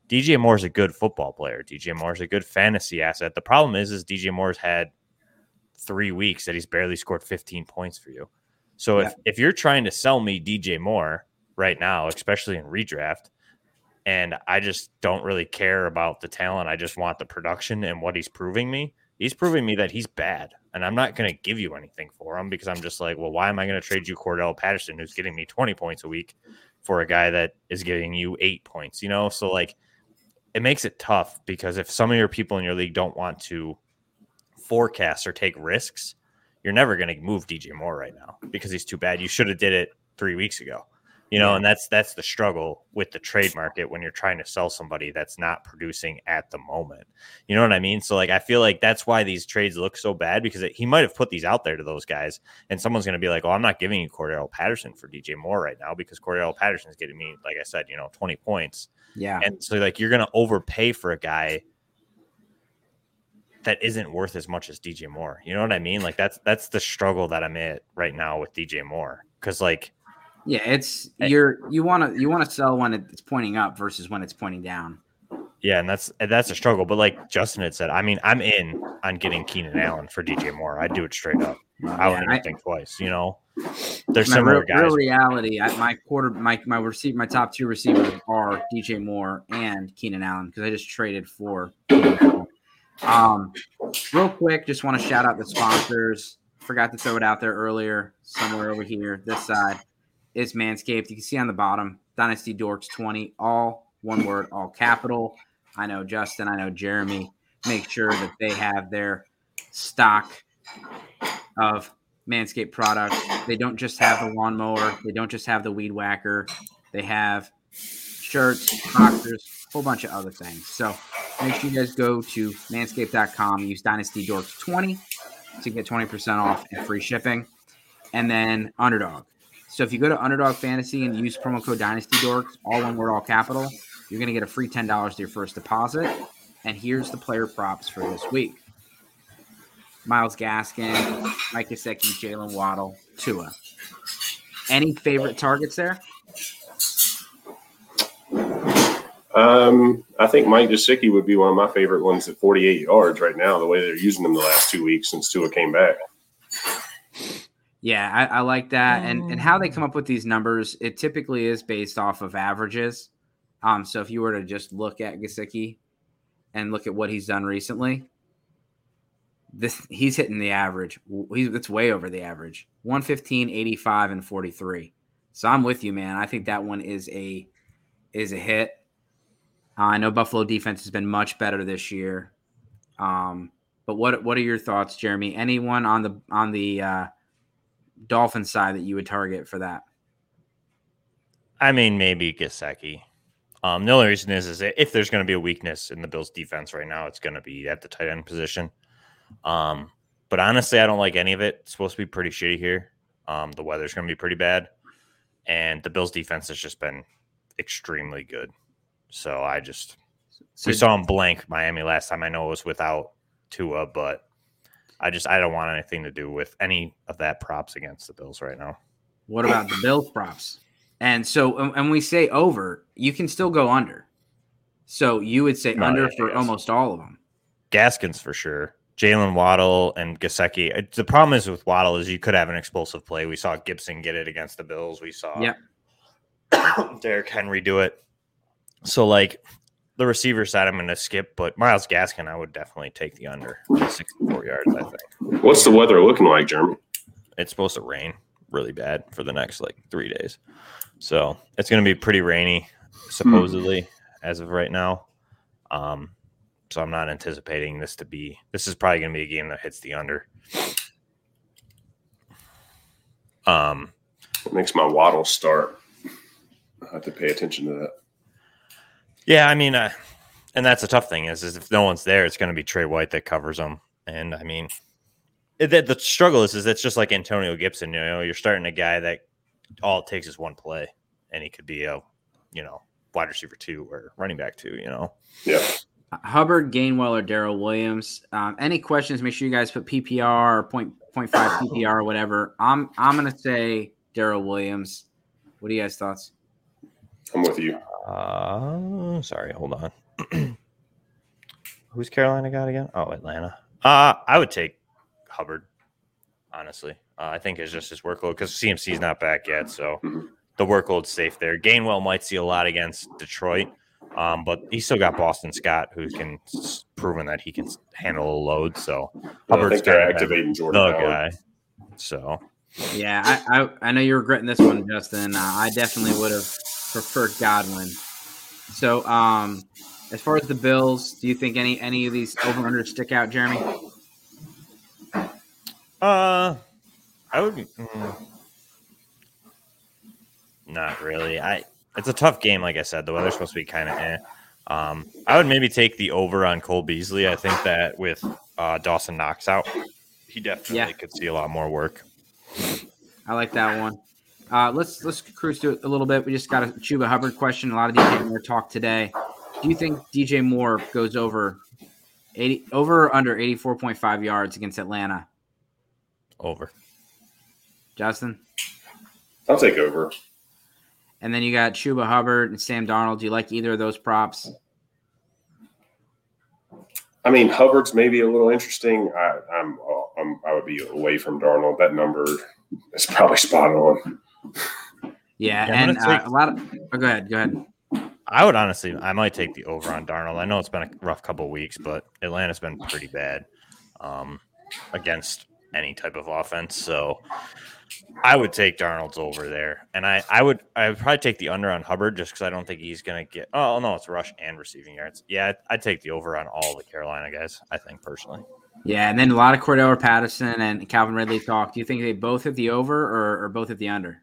D J Moore's a good football player. D J Moore's a good fantasy asset. The problem is, is D J Moore's had three weeks that he's barely scored fifteen points for you. So yeah. if, if you're trying to sell me D J Moore right now, especially in redraft, and I just don't really care about the talent, I just want the production and what he's proving me, he's proving me that he's bad. And I'm not going to give you anything for him because I'm just like, well, why am I going to trade you Cordell Patterson, who's getting me twenty points a week, for a guy that is giving you eight points, you know? So, like, it makes it tough because if some of your people in your league don't want to forecast or take risks, you're never going to move D J Moore right now because he's too bad. You should have did it three weeks ago, you know, yeah. and that's that's the struggle with the trade market when you're trying to sell somebody that's not producing at the moment. You know what I mean? So, like, I feel like that's why these trades look so bad because it, he might have put these out there to those guys, and someone's going to be like, "Oh, I'm not giving you Cordell Patterson for D J Moore right now because Cordell Patterson is getting me, like I said, you know, twenty points." Yeah, and so like you're going to overpay for a guy that isn't worth as much as D J Moore. You know what I mean? Like that's that's the struggle that I'm at right now with D J Moore. Cause like yeah, it's you're you wanna you wanna sell when it's pointing up versus when it's pointing down. Yeah, and that's and that's a struggle. But like Justin had said, I mean, I'm in on getting Keenan Allen for D J Moore. I'd do it straight up. I yeah, wouldn't even think twice, you know. There's similar real, guys. Real reality, I, my quarter my my receiver my top two receivers are D J Moore and Keenan Allen because I just traded for Um, real quick, just want to shout out the sponsors. Forgot to throw it out there earlier. Somewhere over here, this side is Manscaped. You can see on the bottom, Dynasty Dorks twenty, all one word, all capital. I know Justin, I know Jeremy. Make sure that they have their stock of Manscaped products. They don't just have the lawnmower. They don't just have the weed whacker. They have shirts, boxers, a whole bunch of other things. So make sure you guys go to manscaped dot com, use Dynasty Dorks twenty to get twenty percent off and free shipping. And then Underdog. So if you go to Underdog Fantasy and use promo code Dynasty Dorks, all one word, all capital, you're going to get a free ten dollars to your first deposit. And here's the player props for this week. Myles Gaskin, Mike Gesicki, Jalen Waddle, Tua. Any favorite targets there? Um, I think Mike Gesicki would be one of my favorite ones at forty-eight yards right now, the way they're using him the last two weeks since Tua came back. Yeah, I, I like that. And and how they come up with these numbers, it typically is based off of averages. Um, so if you were to just look at Gesicki and look at what he's done recently, this he's hitting the average. He's it's way over the average. one fifteen, eighty-five, and forty-three. So I'm with you, man. I think that one is a is a hit. Uh, I know Buffalo defense has been much better this year. Um, but what what are your thoughts, Jeremy? Anyone on the on the uh, Dolphins side that you would target for that? I mean, maybe Gesicki. Um, the only reason is, is if there's going to be a weakness in the Bills' defense right now, it's going to be at the tight end position. Um, but honestly, I don't like any of it. It's supposed to be pretty shitty here. Um, the weather's going to be pretty bad. And the Bills' defense has just been extremely good. So I just so, we saw him blank Miami last time. I know it was without Tua, but I just I don't want anything to do with any of that props against the Bills right now. What about the Bills props? And so, and we say over, you can still go under. So you would say no, under yeah, for almost all of them. Gaskins for sure. Jalen Waddle and Gesicki. The problem is with Waddle is you could have an explosive play. We saw Gibson get it against the Bills. We saw yep. Derrick Henry do it. So, like, the receiver side I'm going to skip, but Myles Gaskin, I would definitely take the under sixty-four yards, I think. What's the weather looking like, Jeremy? It's supposed to rain really bad for the next, like, three days. So, it's going to be pretty rainy, supposedly, hmm. as of right now. Um, so, I'm not anticipating this to be – this is probably going to be a game that hits the under. Um, It makes my Waddle start. I have to pay attention to that. Yeah, I mean, uh, and that's the tough thing is, is if no one's there, it's going to be Trey White that covers them. And, I mean, it, the, the struggle is, is it's just like Antonio Gibson. You know, you're starting a guy that all it takes is one play, and he could be a, you know, wide receiver two or running back two, you know. Yeah. Hubbard, Gainwell, or Darrell Williams. Um, any questions, make sure you guys put P P R or point, point five P P R or whatever. I'm I'm going to say Darrell Williams. What are you guys' thoughts? I'm with you. Uh, sorry, hold on. Who's Carolina got again? Oh, Atlanta. Uh, I would take Hubbard, honestly. Uh, I think it's just his workload because C M C's not back yet, so Mhm. the workload's safe there. Gainwell might see a lot against Detroit, um, but he's still got Boston Scott, who can s- proven that he can s- handle a load. So I Hubbard's think they're kind of been activating Jordan the Howard. guy. So Yeah, I, I, I know you're regretting this one, Justin. Uh, I definitely would have preferred Godwin. So, um, as far as the Bills, do you think any any of these over under stick out, Jeremy? Uh, I would mm, not really. I it's a tough game, like I said. The weather's supposed to be kind of eh. Um, I would maybe take the over on Cole Beasley. I think that with uh, Dawson Knox out, he definitely Yeah. could see a lot more work. I like that one. Uh, let's let's cruise through it a little bit. We just got a Chuba Hubbard question. A lot of D J Moore talk today. Do you think D J Moore goes over eighty over or under eighty four point five yards against Atlanta? Over. Justin, I'll take over. and then you got Chuba Hubbard and Sam Darnold. Do you like either of those props? I mean, Hubbard's maybe a little interesting. I, I'm, I'm, I would be away from Darnold. That number is probably spot on. Yeah, Yeah, I'm and gonna uh, take- a lot of. Oh, go ahead. Go ahead. I would honestly, I might take the over on Darnold. I know it's been a rough couple of weeks, but Atlanta's been pretty bad um, against any type of offense. So I would take Darnold's over there, and I, I would, I would probably take the under on Hubbard just because I don't think he's going to get. Oh no, it's rush and receiving yards. Yeah, I'd, I'd take the over on all the Carolina guys. I think personally. Yeah, and then a lot of Cordell Patterson and Calvin Ridley talk. Do you think they both hit the over or, or both hit the under?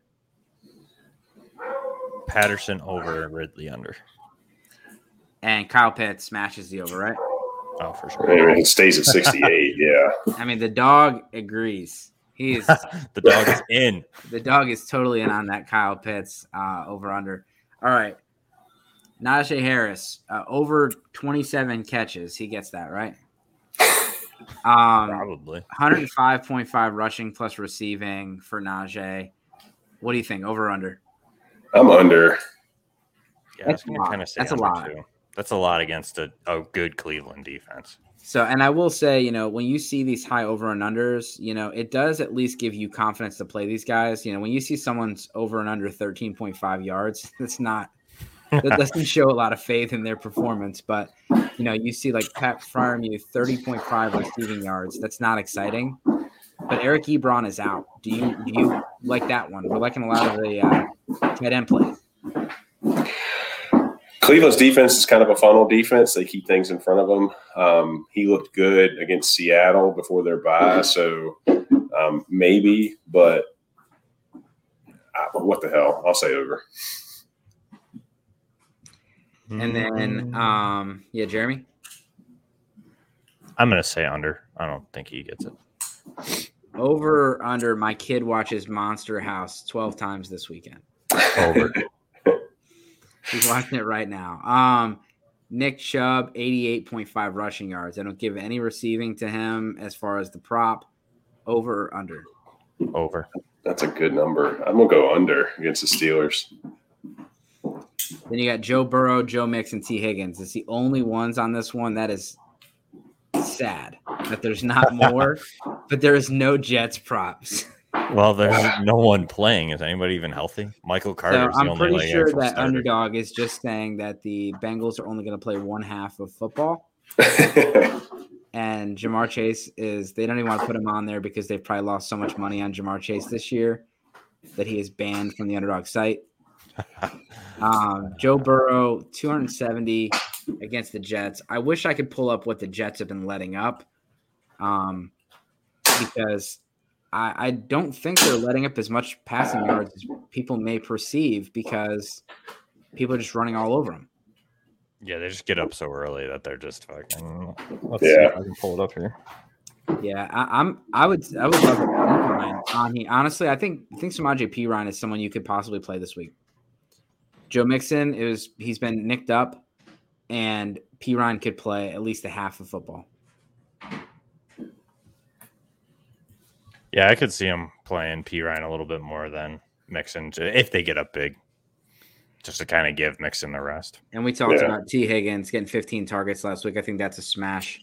Patterson over, Ridley under. And Kyle Pitts smashes the over, right? Oh, for I sure. mean, it stays at sixty-eight. Yeah. I mean, the dog agrees. He is The dog is in. the dog is totally in on that Kyle Pitts uh, over under. All right, Najee Harris uh, over twenty-seven catches. He gets that right. Um, Probably. one oh five point five rushing plus receiving for Najee. What do you think? Over or under? I'm under. Yeah, That's I was a lot. kind of say That's a under lot. too. That's a lot against a, a good Cleveland defense. So, and I will say, you know, when you see these high over and unders, you know, it does at least give you confidence to play these guys. You know, when you see someone's over and under thirteen point five yards, that's not, that doesn't show a lot of faith in their performance. But, you know, you see like Pat Fryermuth, thirty point five receiving yards. That's not exciting. But Eric Ebron is out. Do you do you like that one? We're liking a lot of the uh, tight end plays. Cleveland's defense is kind of a funnel defense. They keep things in front of them. Um, he looked good against Seattle before their bye, so um, maybe, but uh, what the hell? I'll say over. And then, um, yeah, Jeremy? I'm going to say under. I don't think he gets it. Over or under, my kid watches Monster House twelve times this weekend. Over. He's watching it right now. Um, Nick Chubb, eighty-eight point five rushing yards. I don't give any receiving to him as far as the prop. Over or under? Over. That's a good number. I'm going to go under against the Steelers. Then you got Joe Burrow, Joe Mixon, T. Higgins. It's the only ones on this one. That is sad that there's not more, but there is no Jets props. Well, there's no one playing. Is anybody even healthy? Michael Carter. So I'm pretty sure that underdog is just saying that the Bengals are only going to play one half of football. And Jamar Chase is, they don't even want to put him on there because they've probably lost so much money on Jamar Chase this year that he is banned from the underdog site. um, Joe Burrow, two hundred seventy against the Jets. I wish I could pull up what the Jets have been letting up um, because I, I don't think they're letting up as much passing yards as people may perceive because people are just running all over them. Yeah, they just get up so early that they're just fucking. Let's Yeah. see if I can pull it up here. Yeah, I, I'm. I would. I would love Ryan on here. Honestly, I think. I think Samaje Perine is someone you could possibly play this week. Joe Mixon is. He's been nicked up, and Perine could play at least a half of football. Yeah, I could see him playing P Ryan a little bit more than Mixon if they get up big. just to kind of give Mixon the rest. And we talked Yeah. about T. Higgins getting fifteen targets last week. I think that's a smash.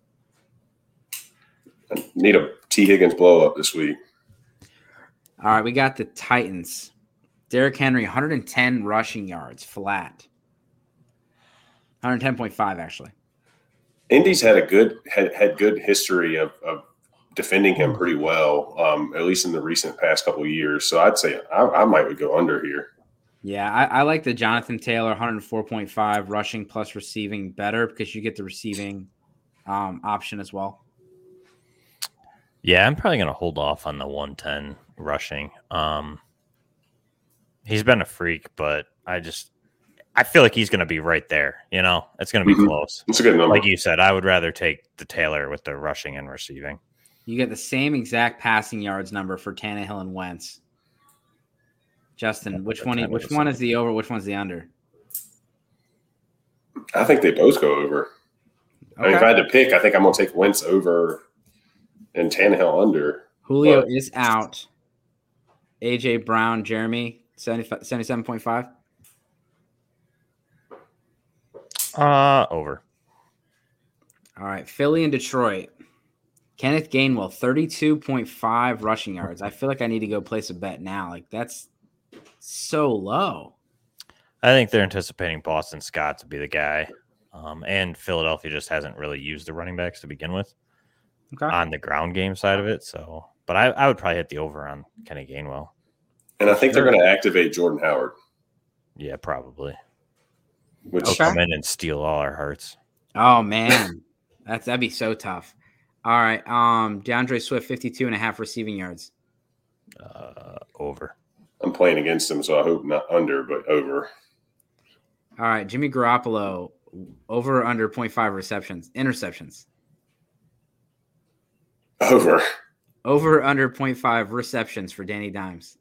I need a T. Higgins blow up this week. All right, we got the Titans. Derrick Henry, one hundred ten rushing yards, flat. one hundred ten point five, actually. Indy's had a good had, had good history of, of defending him pretty well, um, at least in the recent past couple of years. So I'd say I, I might go under here. Yeah, I, I like the Jonathan Taylor, one hundred four point five rushing plus receiving better because you get the receiving um, option as well. Yeah, I'm probably going to hold off on the one ten rushing. Um, he's been a freak, but I just I feel like he's going to be right there. You know, it's going to be Mhm. close. It's a good number. Like you said, I would rather take the Taylor with the rushing and receiving. You get the same exact passing yards number for Tannehill and Wentz. Justin, which one? Kind of Which the one same. is the over? Which one's the under? I think they both go over. I mean, if I had to pick, I think I'm going to take Wentz over and Tannehill under. Julio But- is out. A J Brown, Jeremy, seventy-seven point five. Uh, over. All right, Philly and Detroit. Kenneth Gainwell, thirty-two point five rushing yards. I feel like I need to go place a bet now. Like, that's so low. I think they're anticipating Boston Scott to be the guy. Um, and Philadelphia just hasn't really used the running backs to begin with Okay. on the ground game side of it. So, but I, I would probably hit the over on Kenny Gainwell. And I think they're going to activate Jordan Howard. Yeah, probably. Which He'll Okay. come in and steal all our hearts. Oh, man. That's That'd be so tough. All right. Um, DeAndre Swift, fifty-two and a half receiving yards. Uh, over. I'm playing against him, so I hope not under, but over. All right. Jimmy Garoppolo, over or under zero point five receptions. Interceptions. Over. Over or under zero point five receptions for Danny Dimes.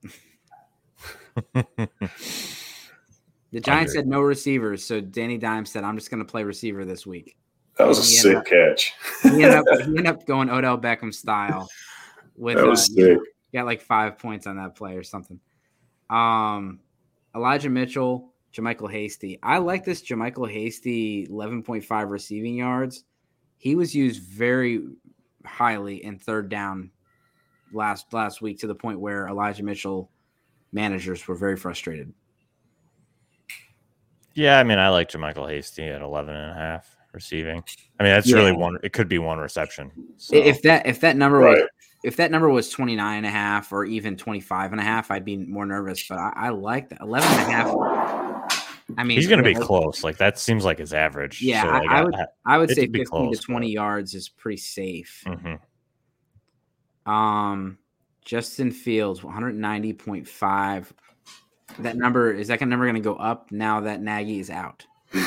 The Giants Under. had no receivers, so Danny Dimes said, I'm just going to play receiver this week. That was a He sick ended catch. He ended up, he ended up going Odell Beckham style. With That was uh, sick. got like five points on that play or something. Um, Elijah Mitchell, Jermichael Hasty. I like this Jermichael Hasty eleven point five receiving yards. He was used very highly in third down last last week to the point where Elijah Mitchell managers were very frustrated. Yeah, I mean, I like Jermichael Hasty at eleven and a half receiving. I mean, that's Yeah. really one. It could be one reception. So, If that if that number Right. was if that number was twenty-nine and a half or even twenty-five and a half, I'd be more nervous. But I, I like that. eleven and a half. I mean, he's going to be yeah, close. Like that seems like his average. Yeah, So, I, like, I would I would it say could be fifteen close, to twenty but- yards is pretty safe. Mhm. Um, Justin Fields, one hundred ninety point five. That number is that number going to go up now that Nagy is out?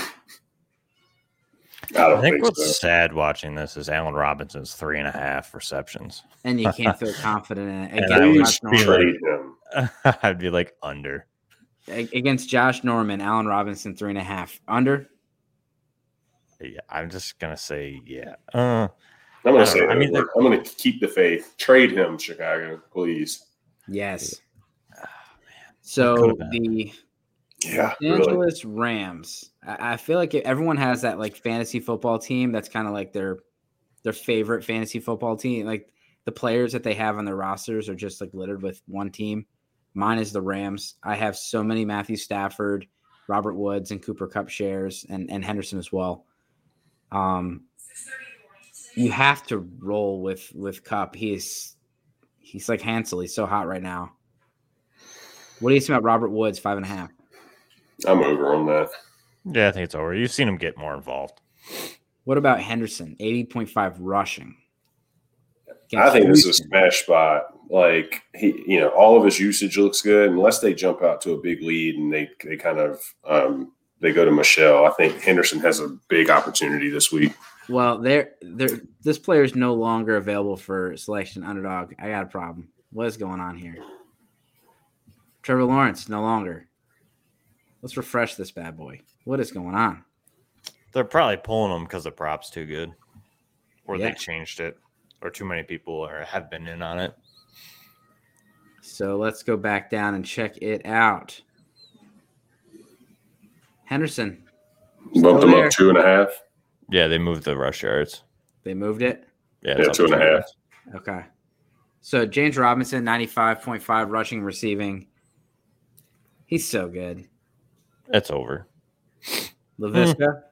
I don't I think think, what's so. sad watching this is Allen Robinson's three and a half receptions. And you can't feel confident in it And I against would Josh feel Norman. Trade him. I'd be like under. Against Josh Norman, Allen Robinson three and a half under. Yeah, I'm just gonna say yeah. Uh, I'm I going don't to say know. I over. mean, I'm going to keep the faith. Trade him, Chicago, please. Yes. What So could've been? the Yeah, Los really. Angeles Rams. I I feel like everyone has that like fantasy football team that's kind of like their their favorite fantasy football team. Like the players that they have on their rosters are just like littered with one team. Mine is the Rams. I have so many Matthew Stafford, Robert Woods, and Cooper Kupp shares, and and Henderson as well. Um, you have to roll with with Kupp. He's he's like Hansel. He's so hot right now. What do you think about Robert Woods, five and a half? I'm over on that. yeah, I think it's over. You've seen him get more involved. What about Henderson, eighty point five rushing? I think this is a Houston. smash spot. Like he, you know, all of his usage looks good unless they jump out to a big lead and they they kind of um, they go to Michelle. I think Henderson has a big opportunity this week. Well, they're, they're, this player is no longer available for selection underdog. I got a problem. What is going on here? Trevor Lawrence, no longer. Let's refresh this bad boy. What is going on? They're probably pulling him because the prop's too good, or Yeah. they changed it, or too many people are have been in on it. So let's go back down and check it out. Henderson. Bumped them there. up two and a half. Yeah, they moved the rush yards. They moved it? Yeah, Yeah, two and a half. yards. Okay. So James Robinson, ninety-five point five rushing, receiving. He's so good. It's over. LaVisca.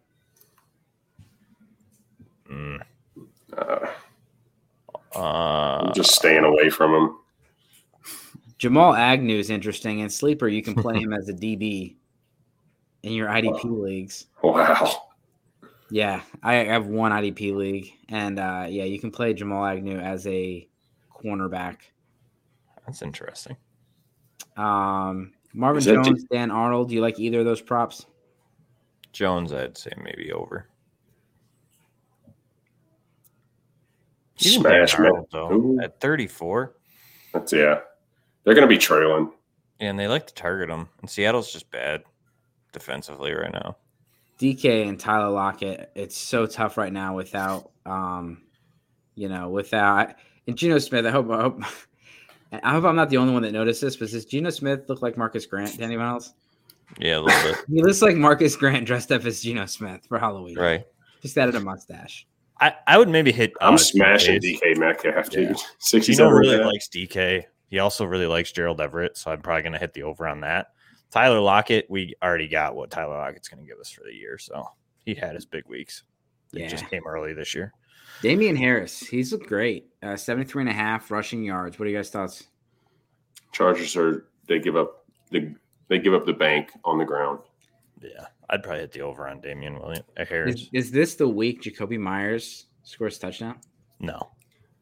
Mm. Uh, Uh, I'm just staying away from him. Jamal Agnew is interesting. In Sleeper, you can play him as a D B in your I D P leagues. Wow. Yeah, I have one I D P league, and uh, yeah, you can play Jamal Agnew as a cornerback. That's interesting. Um, Marvin Is that Jones, Dan Arnold. Do you like either of those props? Jones, I'd say maybe over. Even Smash, Dan man. Arnold, though, Ooh. at thirty-four. That's, yeah. They're going to be trailing. And they like to target him. And Seattle's just bad defensively right now. D K and Tyler Lockett. It's so tough right now without, um, you know, without and Geno Smith. I hope, I hope, I hope I'm not the only one that noticed this. But does Geno Smith look like Marcus Grant to anyone else? Yeah, a little bit. He looks like Marcus Grant dressed up as Geno Smith for Halloween. Right. Just added a mustache. I, I would maybe hit. I'm uh, smashing D Ks. D K Metcalf, dude. Yeah. sixty-seven Geno really and a half. likes D K. He also really likes Gerald Everett, so I'm probably going to hit the over on that. Tyler Lockett, we already got what Tyler Lockett's going to give us for the year, so he had his big weeks. It Yeah. just came early this year. Damian Harris. He's looked great. Uh, seventy-three and a half rushing yards. What are you guys' thoughts? Chargers are they give up the they give up the bank on the ground. Yeah, I'd probably hit the over on Damian Williams. Uh, Harris. Is, is this the week Jacoby Myers scores a touchdown? No.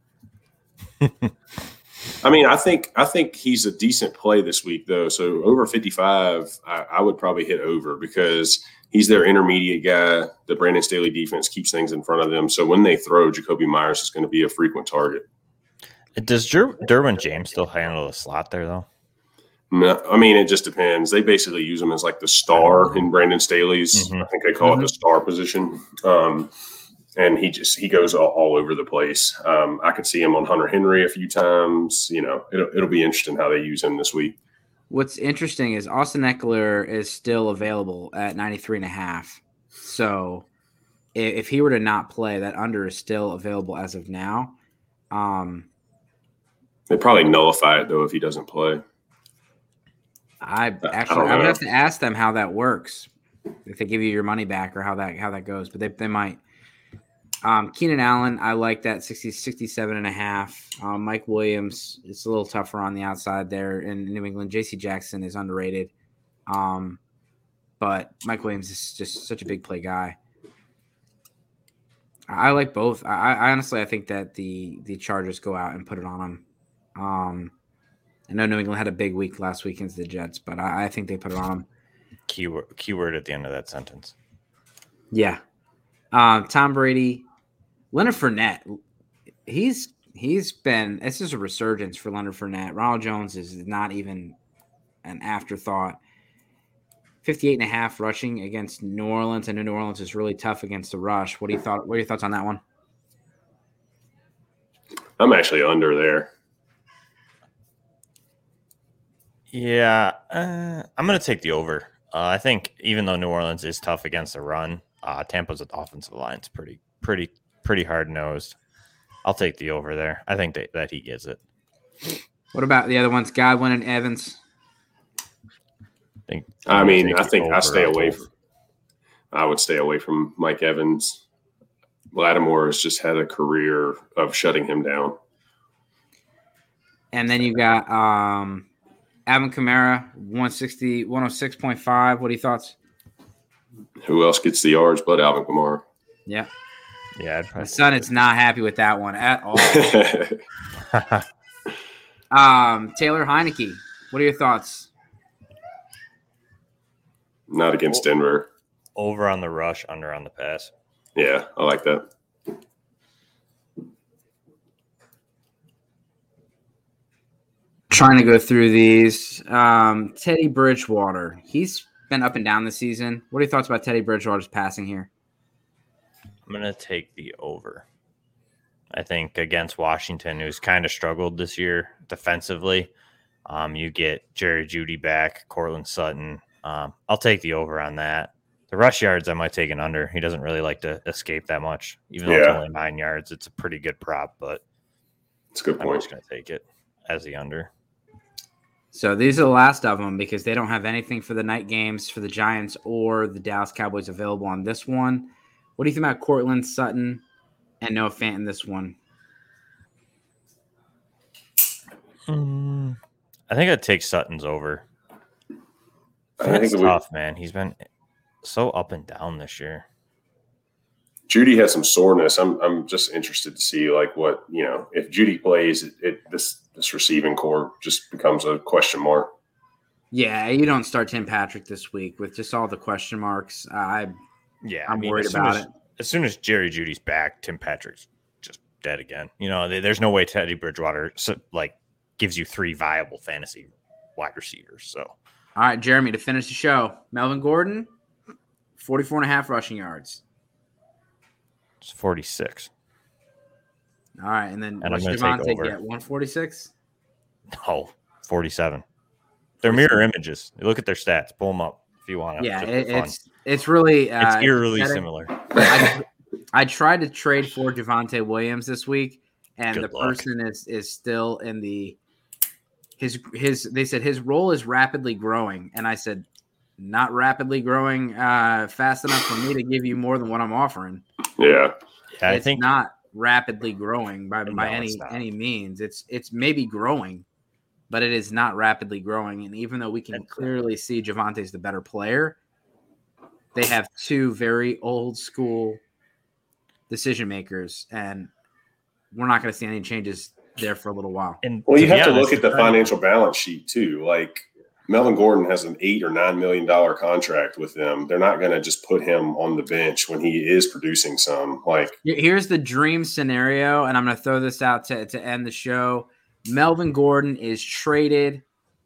I mean, I think I think he's a decent play this week, though. So over fifty-five, I, I would probably hit over because he's their intermediate guy. The Brandon Staley defense keeps things in front of them. So when they throw, Jacoby Myers is going to be a frequent target. Does Jer- Derwin James still handle the slot there, though? No, I mean, it just depends. They basically use him as like the star in Brandon Staley's. Mhm. I think they call Mhm. it the star position. Um, and he just he goes all, all over the place. Um, I could see him on Hunter Henry a few times. You know, it'll it'll be interesting how they use him this week. What's interesting is Austin Eckler is still available at ninety-three and a half. So if, if he were to not play, that under is still available as of now. Um, They probably nullify it though if he doesn't play. I don't actually I would know. have to ask them how that works. If they give you your money back or how that how that goes, but they, they might. Um, Keenan Allen, I like that sixty, sixty-seven and a half. Um, Mike Williams, it's a little tougher on the outside there in New England. J C Jackson is underrated. Um, but Mike Williams is just such a big play guy. I, I like both. I, I honestly, I think that the, the Chargers go out and put it on them. Um, I know New England had a big week last week against the Jets, but I, I think they put it on them. Keyword, keyword at the end of that sentence. Yeah. Um, Tom Brady, Leonard Fournette, he's he's been this is a resurgence for Leonard Fournette. Ronald Jones is not even an afterthought. fifty-eight and a half rushing against New Orleans. I know New Orleans is really tough against the rush. What do you thought? What are your thoughts on that one? I'm actually under there. Yeah, uh, I'm going to take the over. Uh, I think even though New Orleans is tough against the run, uh, Tampa's offensive line's pretty, pretty, pretty hard nosed. I'll take the over there. I think that, that he gets it. What about the other ones? Godwin and Evans. I, think I I'm gonna mean, take I the think I over stay on away both. from. I would stay away from Mike Evans. Lattimore has just had a career of shutting him down. And then you got um, Alvin Kamara, one sixty, one oh six point five. What are your thoughts? Who else gets the yards but Alvin Kamara? Yeah. Yeah, I'd My probably son is not happy with that one at all. um, Taylor Heineke, what are your thoughts? Not against Denver. over on the rush, under on the pass. Yeah, I like that. Trying to go through these. Um, Teddy Bridgewater, he's been up and down this season. What are your thoughts about Teddy Bridgewater's passing here? I'm going to take the over. I think against Washington, who's kind of struggled this year defensively, um, you get Jerry Jeudy back, Cortland Sutton. Um, I'll take the over on that. The rush yards, I might take an under. He doesn't really like to escape that much. Even though Yeah. it's only nine yards, it's a pretty good prop, but It's a good I'm point. just going to take it as the under. So these are the last of them because they don't have anything for the night games for the Giants or the Dallas Cowboys available on this one. What do you think about Cortland Sutton and Noah Fant in this one? Mm, I think I'd take Sutton's over. I think That's that we- tough, man. He's been so up and down this year. Judy has some soreness. I'm I'm just interested to see like what you know if Judy plays, it, it this this receiving core just becomes a question mark. Yeah, you don't start Tim Patrick this week with just all the question marks. Uh, I Yeah, I'm I mean, worried as soon about as, it. As soon as Jerry Judy's back, Tim Patrick's just dead again. You know, there- there's no way Teddy Bridgewater so, like gives you three viable fantasy wide receivers. So All right, Jeremy, to finish the show, Melvin Gordon, forty-four and a half rushing yards. it's forty-six. All right, and then And what's I'm gonna take Javonte over. get? one forty-six? No, forty-seven. They're mirror images. You look at their stats. Pull them up if you want to. Yeah, just it, for fun. it's it's really uh, it's eerily pathetic. similar. I, I tried to trade for Javonte Williams this week, and Good the luck. person is is still in the his his. They said his role is rapidly growing, and I said not rapidly growing uh, fast enough for me to give you more than what I'm offering. Yeah, Yeah, I it's think not rapidly growing by, by No, any it's not. any means. It's it's maybe growing, but it is not rapidly growing. And even though we can clearly see Javonte's the better player, they have two very old school decision makers, and we're not going to see any changes there for a little while. And well, you to be have to honest, look at the they're trying- financial balance sheet too. Like Melvin Gordon has an eight or nine million dollar contract with them. They're not going to just put him on the bench when he is producing some. Like Here's the dream scenario, and I'm going to throw this out to, to end the show. Melvin Gordon is traded.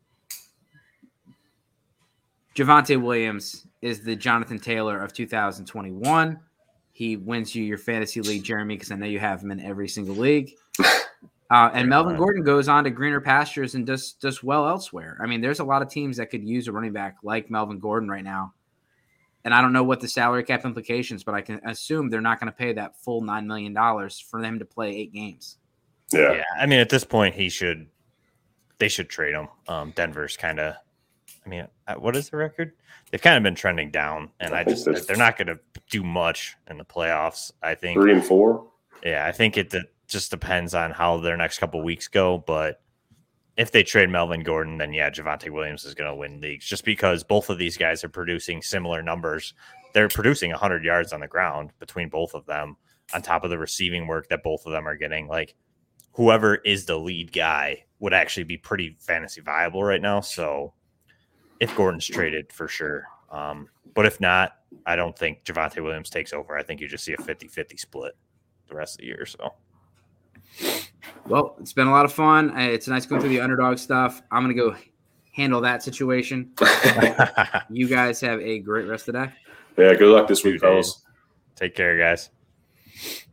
Javonte Williams is the Jonathan Taylor of two thousand twenty-one. He wins you your fantasy league, Jeremy, because I know you have him in every single league. Uh, and Melvin Gordon goes on to greener pastures and does does well elsewhere. I mean, there's a lot of teams that could use a running back like Melvin Gordon right now. And I don't know what the salary cap implications, but I can assume they're not going to pay that full nine million dollars for them to play eight games. yeah, Yeah, I mean, at this point, he should. They should trade him. Um, Denver's kind of. I mean, uh, what is the record? They've kind of been trending down, and I I think just that's- they're not going to do much in the playoffs. I think. three and four. Yeah, I think it, it just depends on how their next couple of weeks go. But if they trade Melvin Gordon, then yeah, Javonte Williams is going to win leagues just because both of these guys are producing similar numbers. They're producing one hundred yards on the ground between both of them, on top of the receiving work that both of them are getting. Like, whoever is the lead guy would actually be pretty fantasy viable right now. So if Gordon's traded, for sure. Um, but if not, I don't think Javonte Williams takes over. I think you just see a fifty-fifty split the rest of the year. So Well, it's been a lot of fun. Uh, It's nice going through the underdog stuff. I'm going to go handle that situation. You guys have a great rest of the day. Yeah, good luck this week, Two days. fellas. Take care, guys.